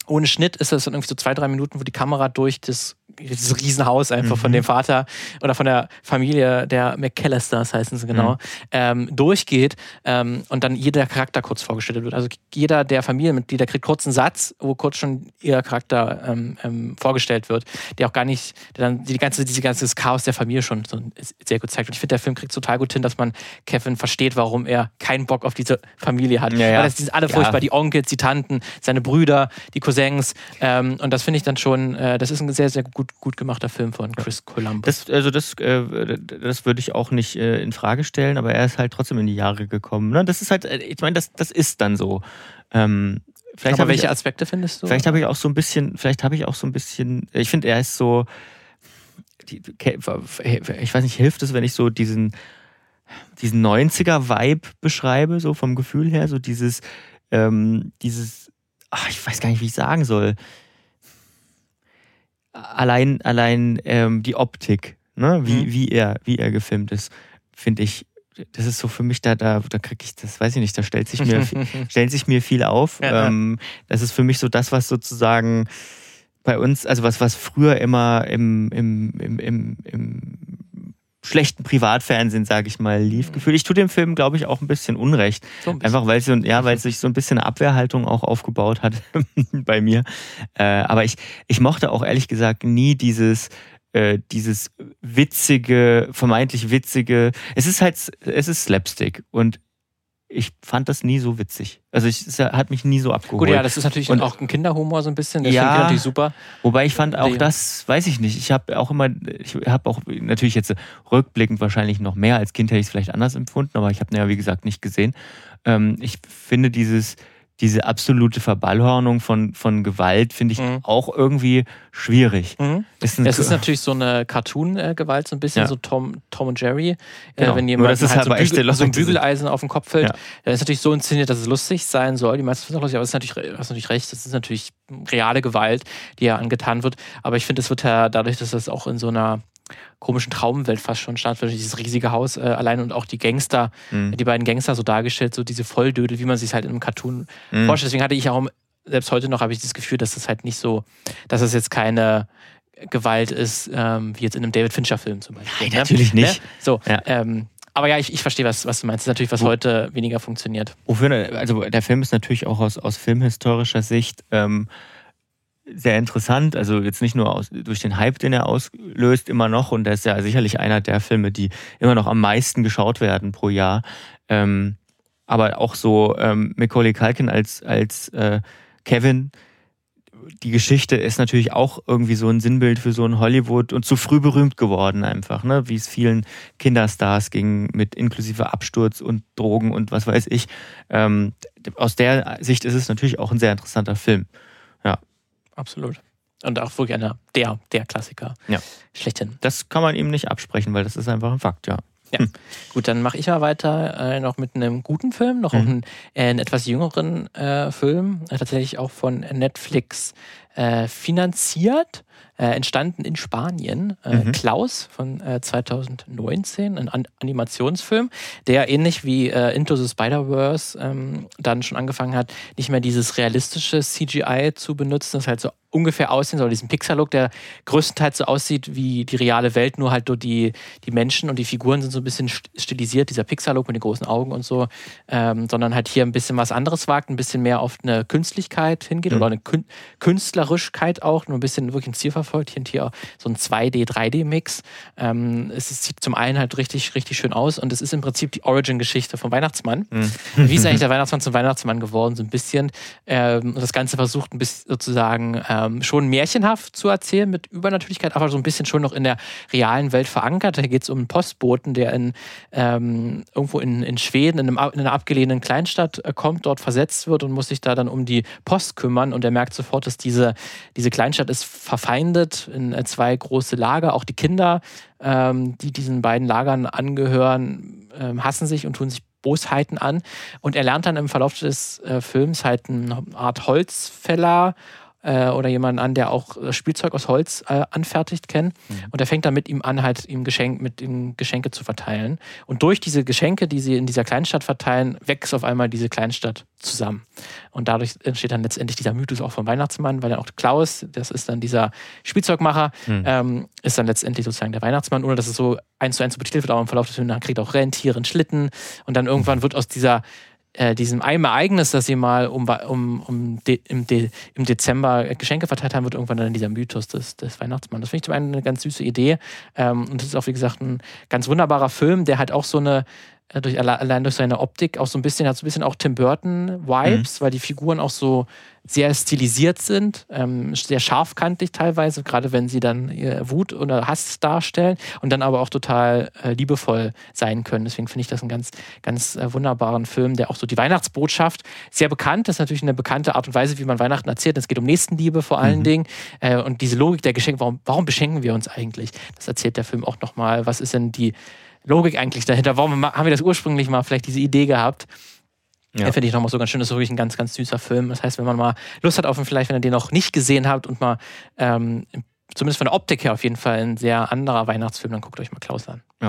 [SPEAKER 1] ohne Schnitt ist das dann irgendwie so 2-3 Minuten, wo die Kamera durch dieses Riesenhaus einfach von dem Vater oder von der Familie der McAllisters, heißen sie genau, durchgeht und dann jeder Charakter kurz vorgestellt wird. Also jeder der Familienmitglieder kriegt kurz einen Satz, wo kurz schon ihr Charakter vorgestellt wird, der auch gar nicht, der dann dieses ganze Chaos der Familie schon so sehr gut zeigt. Und ich finde, der Film kriegt total gut hin, dass man Kevin versteht, warum er keinen Bock auf diese Familie hat.
[SPEAKER 2] Ja.
[SPEAKER 1] Weil das sind alle furchtbar, die Onkels, die Tanten, seine Brüder, die Cousins. Und das finde ich dann schon, das ist ein sehr, sehr gut gemachter Film von Chris Columbus.
[SPEAKER 2] Das würde ich auch nicht in Frage stellen, aber er ist halt trotzdem in die Jahre gekommen. Ne? Das ist halt, ich meine, das ist dann so.
[SPEAKER 1] Aber welche Aspekte findest du?
[SPEAKER 2] Vielleicht habe ich auch so ein bisschen, ich finde, er ist so, ich weiß nicht, hilft es, wenn ich so diesen 90er-Vibe beschreibe, so vom Gefühl her, so dieses, ich weiß gar nicht, wie ich sagen soll. Allein die Optik, ne? Wie er gefilmt ist, finde ich, das ist so für mich, da kriege ich, das weiß ich nicht, da stellt sich mir viel auf.
[SPEAKER 1] Ja.
[SPEAKER 2] Das ist für mich so das, was sozusagen bei uns, also was früher immer im schlechten Privatfernsehen, sage ich mal, lief. Gefühlt. Ich tue dem Film, glaube ich, auch ein bisschen Unrecht. Einfach weil sich so ein bisschen eine Abwehrhaltung auch aufgebaut hat bei mir. Aber ich mochte auch ehrlich gesagt nie dieses witzige, vermeintlich witzige. Es ist Slapstick und ich fand das nie so witzig. Also es hat mich nie so abgeholt.
[SPEAKER 1] Gut, ja, das ist natürlich auch ein Kinderhumor so ein bisschen. Das finde ich natürlich super.
[SPEAKER 2] Wobei ich fand auch das, weiß ich nicht, ich habe auch natürlich jetzt rückblickend wahrscheinlich noch mehr, als Kind hätte ich es vielleicht anders empfunden, aber ich habe ihn ja wie gesagt nicht gesehen. Ich finde diese absolute Verballhornung von Gewalt finde ich auch irgendwie schwierig.
[SPEAKER 1] Es ist natürlich so eine Cartoon-Gewalt, so ein bisschen so Tom und Jerry.
[SPEAKER 2] Genau.
[SPEAKER 1] Wenn jemand
[SPEAKER 2] halt
[SPEAKER 1] so ein Bügeleisen auf den Kopf fällt, dann ist natürlich so inszeniert, dass es lustig sein soll. Die meisten finden es auch lustig, aber du hast natürlich recht, das ist natürlich reale Gewalt, die ja angetan wird. Aber ich finde, es wird ja dadurch, dass das auch in so einer komischen Traumwelt fast schon stattfindet, dieses riesige Haus allein und auch die Gangster, die beiden Gangster so dargestellt, so diese Volldödel, wie man sich halt in einem Cartoon vorstellt. Deswegen hatte ich auch, selbst heute noch, habe ich das Gefühl, dass das halt nicht so, dass es jetzt keine Gewalt ist, wie jetzt in einem David Fincher-Film zum Beispiel.
[SPEAKER 2] Nein, natürlich nicht.
[SPEAKER 1] So, aber ja, ich verstehe, was du meinst. Das ist natürlich, was heute weniger funktioniert.
[SPEAKER 2] Also der Film ist natürlich auch aus filmhistorischer Sicht sehr interessant, also jetzt nicht nur durch den Hype, den er auslöst, immer noch, und er ist ja sicherlich einer der Filme, die immer noch am meisten geschaut werden pro Jahr, aber auch so Macaulay Culkin als Kevin, die Geschichte ist natürlich auch irgendwie so ein Sinnbild für so ein Hollywood und zu früh berühmt geworden einfach, ne? Wie es vielen Kinderstars ging, mit inklusive Absturz und Drogen und was weiß ich. Aus der Sicht ist es natürlich auch ein sehr interessanter Film. Ja.
[SPEAKER 1] Absolut. Und auch wirklich einer der Klassiker.
[SPEAKER 2] Ja.
[SPEAKER 1] Schlechthin.
[SPEAKER 2] Das kann man ihm nicht absprechen, weil das ist einfach ein Fakt, ja.
[SPEAKER 1] Ja. Gut, dann mache ich mal weiter noch mit einem guten Film, noch einen etwas jüngeren Film, tatsächlich auch von Netflix finanziert, entstanden in Spanien. Klaus von 2019, ein Animationsfilm, der ähnlich wie Into the Spider-Verse dann schon angefangen hat, nicht mehr dieses realistische CGI zu benutzen, das halt so ungefähr aussehen soll, diesen Pixar-Look, der größtenteils so aussieht wie die reale Welt, nur halt die Menschen und die Figuren sind so ein bisschen stilisiert, dieser Pixar-Look mit den großen Augen und so, sondern halt hier ein bisschen was anderes wagt, ein bisschen mehr auf eine Künstlichkeit hingeht oder eine Künstlerischkeit auch, nur ein bisschen wirklich ein Ziel verfolgt, hier so ein 2D, 3D-Mix. Es sieht zum einen halt richtig, richtig schön aus und es ist im Prinzip die Origin-Geschichte vom Weihnachtsmann. Wie ist eigentlich der Weihnachtsmann zum Weihnachtsmann geworden, so ein bisschen. Und das Ganze versucht ein bisschen sozusagen schon märchenhaft zu erzählen mit Übernatürlichkeit, aber so ein bisschen schon noch in der realen Welt verankert. Da geht es um einen Postboten, der irgendwo in Schweden, in einer abgelegenen Kleinstadt kommt, dort versetzt wird und muss sich da dann um die Post kümmern und er merkt sofort, dass diese Kleinstadt ist verfeindet in 2 große Lager. Auch die Kinder, die diesen beiden Lagern angehören, hassen sich und tun sich Bosheiten an und er lernt dann im Verlauf des Films halt eine Art Holzfäller oder jemanden an, der auch Spielzeug aus Holz anfertigt, kennen. Und er fängt dann mit ihm an, halt ihm Geschenke zu verteilen. Und durch diese Geschenke, die sie in dieser Kleinstadt verteilen, wächst auf einmal diese Kleinstadt zusammen. Und dadurch entsteht dann letztendlich dieser Mythos auch vom Weihnachtsmann, weil dann auch Klaus, das ist dann dieser Spielzeugmacher, ist dann letztendlich sozusagen der Weihnachtsmann, ohne dass es so 1:1 betitelt wird, aber im Verlauf des Films kriegt auch Rentiere, einen Schlitten und dann irgendwann wird aus diesem einem Ereignis, dass sie mal im Dezember Geschenke verteilt haben, wird irgendwann dann dieser Mythos des Weihnachtsmanns. Das finde ich zum einen eine ganz süße Idee. Und das ist auch, wie gesagt, ein ganz wunderbarer Film, der halt auch so eine allein durch seine Optik auch so ein bisschen auch Tim Burton-Vibes, weil die Figuren auch so sehr stilisiert sind, sehr scharfkantig teilweise, gerade wenn sie dann Wut oder Hass darstellen und dann aber auch total liebevoll sein können. Deswegen finde ich das einen ganz, ganz wunderbaren Film, der auch so die Weihnachtsbotschaft sehr bekannt, das ist natürlich eine bekannte Art und Weise, wie man Weihnachten erzählt. Es geht um Nächstenliebe vor allen Dingen und diese Logik der Geschenke, warum beschenken wir uns eigentlich? Das erzählt der Film auch nochmal. Was ist denn die Logik eigentlich dahinter? Warum haben wir das ursprünglich mal vielleicht diese Idee gehabt? Ja. Finde ich nochmal so ganz schön. Das ist wirklich ein ganz, ganz süßer Film. Das heißt, wenn man mal Lust hat auf ihn, vielleicht, wenn ihr den noch nicht gesehen habt und mal zumindest von der Optik her auf jeden Fall ein sehr anderer Weihnachtsfilm, dann guckt euch mal Klaus an.
[SPEAKER 2] Ja.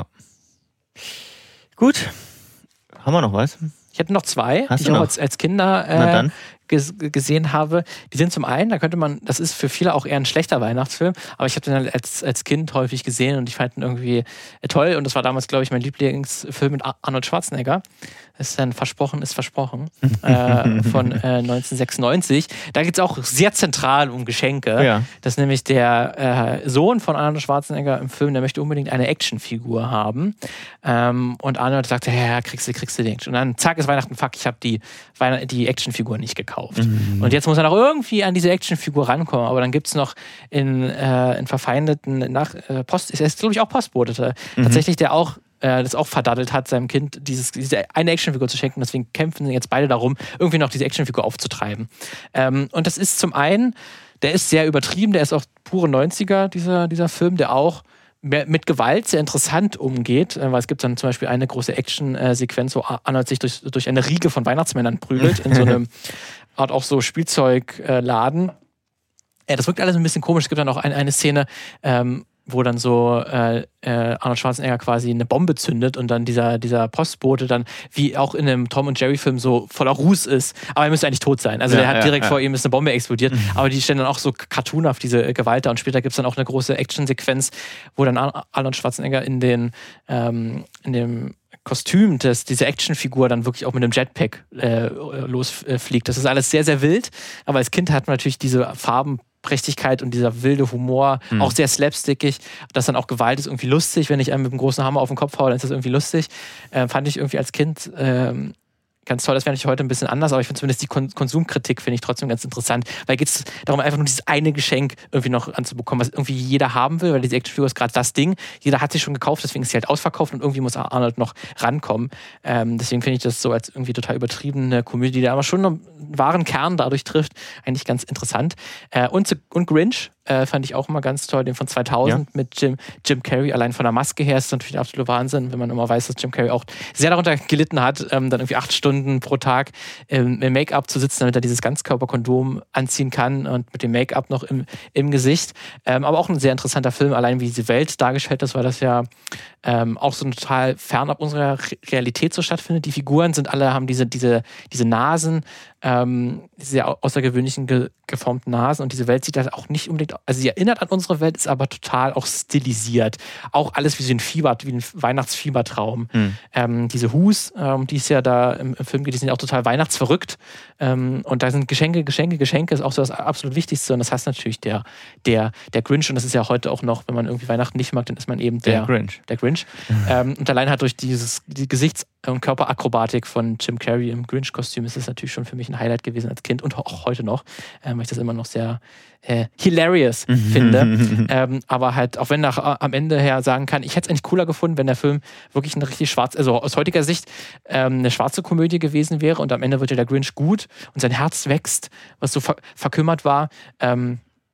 [SPEAKER 2] Gut. Haben wir noch was?
[SPEAKER 1] Ich hätte noch zwei, die ich auch als Kinder gesehen habe. Die sind zum einen, da könnte man, das ist für viele auch eher ein schlechter Weihnachtsfilm, aber ich habe den als Kind häufig gesehen und ich fand ihn irgendwie toll und das war damals, glaube ich, mein Lieblingsfilm mit Arnold Schwarzenegger. Das ist dann Versprochen ist Versprochen von 1996. Da geht es auch sehr zentral um Geschenke. Ja. Das ist nämlich der Sohn von Arnold Schwarzenegger im Film, der möchte unbedingt eine Actionfigur haben. Und Arnold sagt, ja, kriegst du die Action. Und dann zack, ist Weihnachten, fuck, ich habe die Actionfigur nicht gekauft. Und jetzt muss er noch irgendwie an diese Actionfigur rankommen. Aber dann gibt es noch in verfeindeten ist glaube ich auch Postbote tatsächlich, der auch das auch verdaddelt hat, seinem Kind diese eine Actionfigur zu schenken. Deswegen kämpfen jetzt beide darum, irgendwie noch diese Actionfigur aufzutreiben. Und das ist zum einen, der ist sehr übertrieben, der ist auch pure 90er, dieser Film, der auch mit Gewalt sehr interessant umgeht, weil es gibt dann zum Beispiel eine große Action-Sequenz, wo Arnold sich durch eine Riege von Weihnachtsmännern prügelt, in so einem Art auch so Spielzeugladen. Das wirkt alles ein bisschen komisch. Es gibt dann auch eine Szene, wo dann so Arnold Schwarzenegger quasi eine Bombe zündet und dann dieser Postbote dann, wie auch in einem Tom und Jerry Film, so voller Ruß ist. Aber er müsste eigentlich tot sein. Also der hat direkt vor ihm ist eine Bombe explodiert. Aber die stellen dann auch so cartoonhaft diese Gewalt da. Und später gibt es dann auch eine große Actionsequenz, wo dann Arnold Schwarzenegger in dem Kostüm, diese Actionfigur dann wirklich auch mit einem Jetpack losfliegt. Das ist alles sehr, sehr wild. Aber als Kind hat man natürlich diese Farbenprächtigkeit und dieser wilde Humor, auch sehr slapstickig, dass dann auch Gewalt ist irgendwie lustig. Wenn ich einem mit einem großen Hammer auf den Kopf haue, dann ist das irgendwie lustig. Fand ich irgendwie als Kind ganz toll. Das wäre natürlich heute ein bisschen anders, aber ich finde zumindest die Konsumkritik finde ich trotzdem ganz interessant, weil geht es darum, einfach nur dieses eine Geschenk irgendwie noch anzubekommen, was irgendwie jeder haben will, weil diese Actionfigur ist gerade das Ding. Jeder hat sie schon gekauft, deswegen ist sie halt ausverkauft und irgendwie muss Arnold noch rankommen. Deswegen finde ich das so als irgendwie total übertriebene Komödie, die aber schon einen wahren Kern dadurch trifft, eigentlich ganz interessant. Und Grinch fand ich auch immer ganz toll, den von 2000 mit Jim Carrey. Allein von der Maske her ist es natürlich der absolute Wahnsinn, wenn man immer weiß, dass Jim Carrey auch sehr darunter gelitten hat, dann irgendwie 8 Stunden pro Tag im Make-up zu sitzen, damit er dieses Ganzkörperkondom anziehen kann und mit dem Make-up noch im Gesicht. Aber auch ein sehr interessanter Film, allein wie diese Welt dargestellt ist, weil das ja auch so total fernab unserer Realität so stattfindet. Die Figuren haben diese Nasen, diese sehr außergewöhnlichen geformten Nasen und diese Welt sieht halt auch nicht unbedingt, also sie erinnert an unsere Welt, ist aber total auch stilisiert. Auch alles wie ein Weihnachtsfiebertraum. Diese Hus, die es ja da im Film geht, die sind ja auch total weihnachtsverrückt. Und da sind Geschenke ist auch so das absolut Wichtigste und das heißt natürlich der Grinch und das ist ja heute auch noch, wenn man irgendwie Weihnachten nicht mag, dann ist man eben der Grinch. Und allein halt durch die Gesichts- und Körperakrobatik von Jim Carrey im Grinch-Kostüm ist das natürlich schon für mich ein Highlight gewesen als Kind und auch heute noch, weil ich das immer noch sehr hilarious finde. Aber halt, auch wenn am Ende her sagen kann, ich hätte es eigentlich cooler gefunden, wenn der Film wirklich eine richtig also aus heutiger Sicht eine schwarze Komödie gewesen wäre und am Ende wird ja der Grinch gut und sein Herz wächst, was so verkümmert war.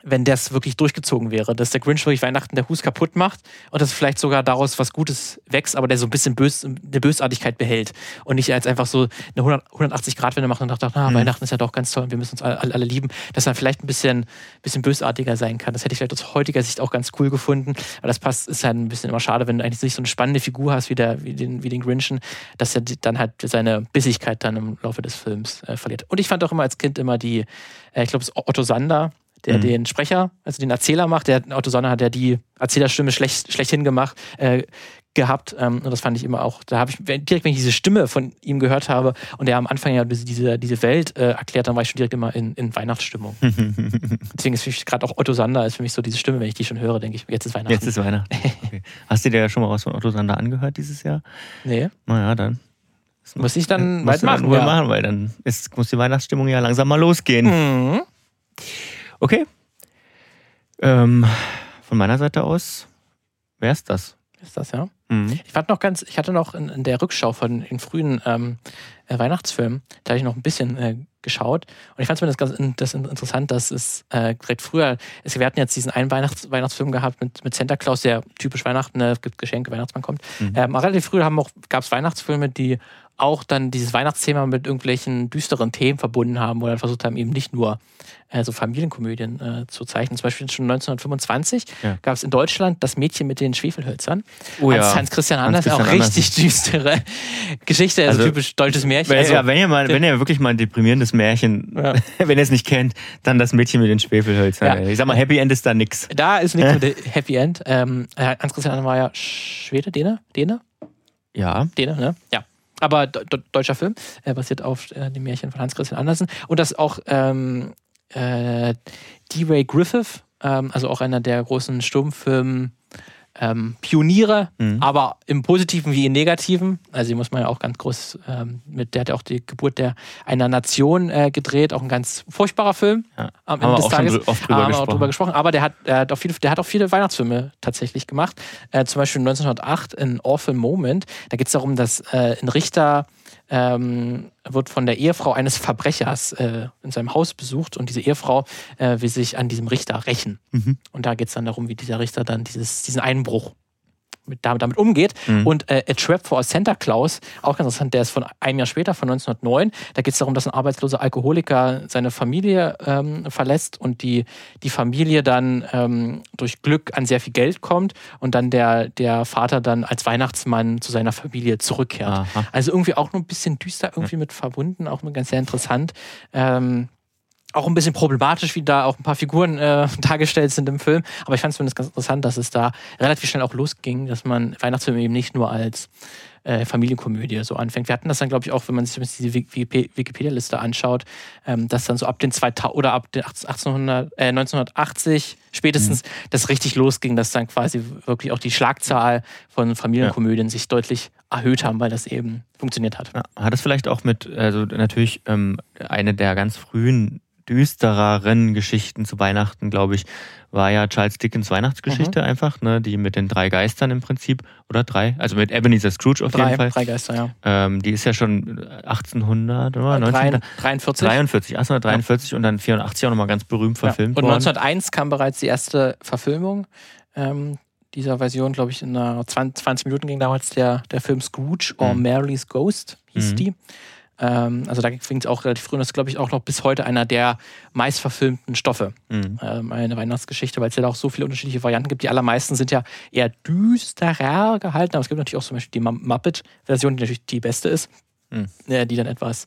[SPEAKER 1] wenn das wirklich durchgezogen wäre, dass der Grinch wirklich Weihnachten der Hus kaputt macht und dass vielleicht sogar daraus was Gutes wächst, aber der so ein bisschen eine Bösartigkeit behält und nicht als einfach so eine 180-Grad-Wende macht und dachte, Weihnachten ist ja doch ganz toll und wir müssen uns alle lieben, dass er vielleicht ein bisschen bösartiger sein kann. Das hätte ich vielleicht aus heutiger Sicht auch ganz cool gefunden, aber das ist halt ein bisschen immer schade, wenn du eigentlich nicht so eine spannende Figur hast wie den Grinchen, dass er dann halt seine Bissigkeit dann im Laufe des Films verliert. Und ich fand auch immer als Kind immer ich glaube, es ist Otto Sander, der den Sprecher, also den Erzähler macht. Otto Sander hat ja die Erzählerstimme schlechthin gehabt. Und das fand ich immer auch, da habe ich direkt, wenn ich diese Stimme von ihm gehört habe und der am Anfang ja diese Welt erklärt, dann war ich schon direkt immer in Weihnachtsstimmung. Deswegen ist für mich gerade auch Otto Sander ist für mich so diese Stimme, wenn ich die schon höre, denke ich, jetzt ist Weihnachten.
[SPEAKER 2] Jetzt ist Weihnachten. Okay. Hast du dir ja schon mal was von Otto Sander angehört dieses Jahr?
[SPEAKER 1] Nee.
[SPEAKER 2] Naja, dann.
[SPEAKER 1] Muss ich dann bald machen.
[SPEAKER 2] Machen, weil dann muss die Weihnachtsstimmung ja langsam mal losgehen.
[SPEAKER 1] Mhm.
[SPEAKER 2] Okay. Von meiner Seite aus wäre es das.
[SPEAKER 1] Ist das, ja?
[SPEAKER 2] Mhm.
[SPEAKER 1] Ich hatte noch in der Rückschau von den frühen Weihnachtsfilmen, da habe ich noch ein bisschen geschaut. Und ich fand es ganz interessant, dass es direkt früher, wir hatten jetzt diesen einen Weihnachtsfilm gehabt mit Santa Claus, der typisch Weihnachten, es gibt Geschenke, Weihnachtsmann kommt. Relativ früh gab es Weihnachtsfilme, die auch dann dieses Weihnachtsthema mit irgendwelchen düsteren Themen verbunden haben oder versucht haben, eben nicht nur so Familienkomödien zu zeichnen. Zum Beispiel schon 1925 gab es in Deutschland Das Mädchen mit den Schwefelhölzern.
[SPEAKER 2] Oh ja.
[SPEAKER 1] Hans Christian Andersen, auch richtig düstere Geschichte, also typisch deutsches Märchen.
[SPEAKER 2] Wenn ihr wirklich mal ein deprimierendes Märchen, wenn ihr es nicht kennt, dann Das Mädchen mit den Schwefelhölzern. Ja. Ich sag mal, Happy End ist da nix.
[SPEAKER 1] Da ist nichts mit Happy End. Hans Christian Andersen war ja Schwede, Däne?
[SPEAKER 2] Ja.
[SPEAKER 1] Däne, ne? Ja. Aber deutscher Film, basiert auf dem Märchen von Hans Christian Andersen. Und das auch D. Ray Griffith, also auch einer der großen Stummfilm Pioniere, aber im Positiven wie im Negativen. Also die muss man ja auch ganz groß der hat ja auch die Geburt einer Nation gedreht, auch ein ganz furchtbarer Film.
[SPEAKER 2] Ja. Am Ende des Tages
[SPEAKER 1] haben wir auch drüber gesprochen. Aber der hat auch viele Weihnachtsfilme tatsächlich gemacht. Zum Beispiel 1908 in Awful Moment. Da geht es darum, dass ein Richter wird von der Ehefrau eines Verbrechers in seinem Haus besucht und diese Ehefrau will sich an diesem Richter rächen. Und da geht es dann darum, wie dieser Richter dann diesen Einbruch damit umgeht. Und A Trap for a Santa Claus, auch ganz interessant, der ist von einem Jahr später, von 1909. Da geht es darum, dass ein arbeitsloser Alkoholiker seine Familie verlässt und die Familie dann durch Glück an sehr viel Geld kommt und dann der Vater dann als Weihnachtsmann zu seiner Familie zurückkehrt. Aha. Also irgendwie auch nur ein bisschen düster irgendwie mit verbunden, auch ganz sehr interessant. Auch ein bisschen problematisch, wie da auch ein paar Figuren dargestellt sind im Film. Aber ich fand es zumindest ganz interessant, dass es da relativ schnell auch losging, dass man Weihnachtsfilme eben nicht nur als Familienkomödie so anfängt. Wir hatten das dann, glaube ich, auch, wenn man sich diese Wikipedia-Liste anschaut, dass dann so ab den 2000 oder ab den 1980 spätestens das richtig losging, dass dann quasi wirklich auch die Schlagzahl von Familienkomödien sich deutlich erhöht haben, weil das eben funktioniert hat.
[SPEAKER 2] Ja, hat es vielleicht auch also natürlich eine der ganz frühen düstereren Geschichten zu Weihnachten, glaube ich, war ja Charles Dickens Weihnachtsgeschichte einfach, ne, die mit den 3 Geistern im Prinzip, oder 3, also mit Ebenezer Scrooge auf jeden Fall.
[SPEAKER 1] 3 Geister, ja.
[SPEAKER 2] Die ist ja schon 1800 oder
[SPEAKER 1] 1943.
[SPEAKER 2] 1843 und dann 84 auch nochmal ganz berühmt verfilmt worden.
[SPEAKER 1] Und 1901 kam bereits die erste Verfilmung dieser Version, glaube ich, in 20 Minuten ging damals der Film Scrooge or Mary's Ghost, hieß die. Also da fing es auch relativ früh und das ist, glaube ich, auch noch bis heute einer der meistverfilmten Stoffe. Eine Weihnachtsgeschichte, weil es ja auch so viele unterschiedliche Varianten gibt. Die allermeisten sind ja eher düsterer gehalten, aber es gibt natürlich auch zum Beispiel die Muppet-Version, die natürlich die beste ist, die dann etwas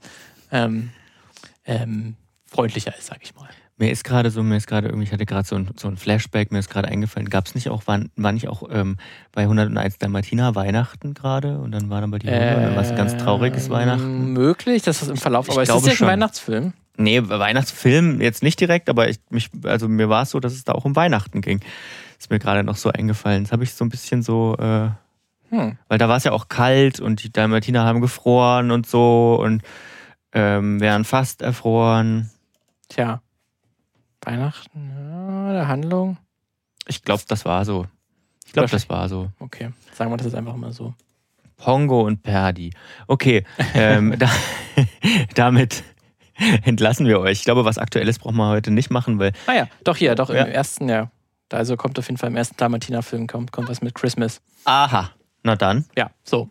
[SPEAKER 1] freundlicher ist, sage ich mal.
[SPEAKER 2] Ich hatte gerade so ein Flashback, mir ist gerade eingefallen, gab es nicht auch, war nicht auch bei 101 Dalmatiner Weihnachten gerade und dann war dann bei dir was ganz Trauriges Weihnachten?
[SPEAKER 1] Möglich, das ist im Verlauf, aber es ist ja ein Weihnachtsfilm.
[SPEAKER 2] Nee, Weihnachtsfilm jetzt nicht direkt, aber mir war es so, dass es da auch um Weihnachten ging. Ist mir gerade noch so eingefallen. Das habe ich so ein bisschen so, weil da war es ja auch kalt und die Dalmatiner haben gefroren und so und wären fast erfroren.
[SPEAKER 1] Tja. Weihnachten, der Handlung?
[SPEAKER 2] Ich glaube, das war so. Das war so.
[SPEAKER 1] Okay, sagen wir das jetzt einfach mal so.
[SPEAKER 2] Pongo und Perdi. Okay, damit entlassen wir euch. Ich glaube, was Aktuelles brauchen wir heute nicht machen, weil...
[SPEAKER 1] im ersten Jahr. Also kommt auf jeden Fall im ersten Dalmatiner-Film, kommt was mit Christmas.
[SPEAKER 2] Aha, na dann.
[SPEAKER 1] Ja, so.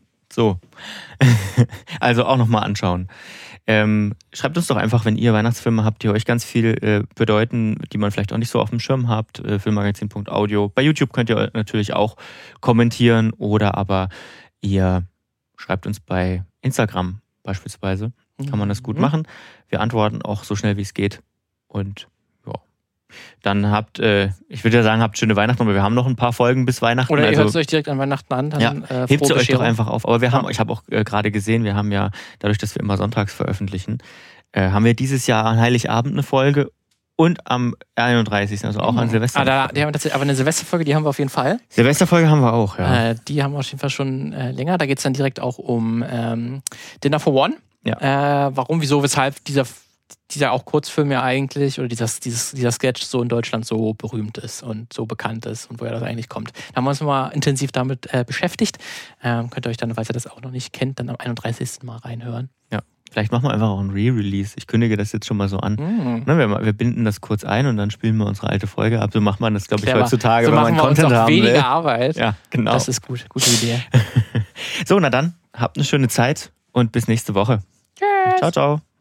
[SPEAKER 2] Also auch nochmal anschauen. Schreibt uns doch einfach, wenn ihr Weihnachtsfilme habt, die euch ganz viel bedeuten, die man vielleicht auch nicht so auf dem Schirm habt, filmmagazin.audio. Bei YouTube könnt ihr natürlich auch kommentieren oder aber ihr schreibt uns bei Instagram beispielsweise. Kann man das gut machen. Wir antworten auch so schnell wie es geht. Und ja, dann habt schöne Weihnachten, aber wir haben noch ein paar Folgen bis Weihnachten.
[SPEAKER 1] Oder ihr hört es euch direkt an Weihnachten an. Dann,
[SPEAKER 2] hebt sie euch doch einfach auf. Aber ich habe auch gerade gesehen, wir haben ja, dadurch, dass wir immer sonntags veröffentlichen, haben wir dieses Jahr an Heiligabend eine Folge und am 31., also auch an Silvester.
[SPEAKER 1] Aber eine Silvesterfolge, die haben wir auf jeden Fall.
[SPEAKER 2] Silvesterfolge haben wir auch, ja.
[SPEAKER 1] Die haben wir auf jeden Fall schon länger. Da geht es dann direkt auch um Dinner for One.
[SPEAKER 2] Ja.
[SPEAKER 1] Warum, wieso, weshalb dieser auch Kurzfilm ja eigentlich oder dieser Sketch so in Deutschland so berühmt ist und so bekannt ist und woher das eigentlich kommt. Da haben wir uns mal intensiv damit beschäftigt. Könnt ihr euch dann, falls ihr das auch noch nicht kennt, dann am 31. mal reinhören.
[SPEAKER 2] Ja, vielleicht machen wir einfach auch ein Re-Release. Ich kündige das jetzt schon mal so an. Wir binden das kurz ein und dann spielen wir unsere alte Folge ab. So macht man das, glaube ich, heutzutage,
[SPEAKER 1] so
[SPEAKER 2] wenn man Content haben will.
[SPEAKER 1] Weniger Arbeit.
[SPEAKER 2] Ja, genau.
[SPEAKER 1] Das ist gut. Gute Idee.
[SPEAKER 2] So, na dann, habt eine schöne Zeit und bis nächste Woche.
[SPEAKER 1] Tschüss.
[SPEAKER 2] Ciao, ciao.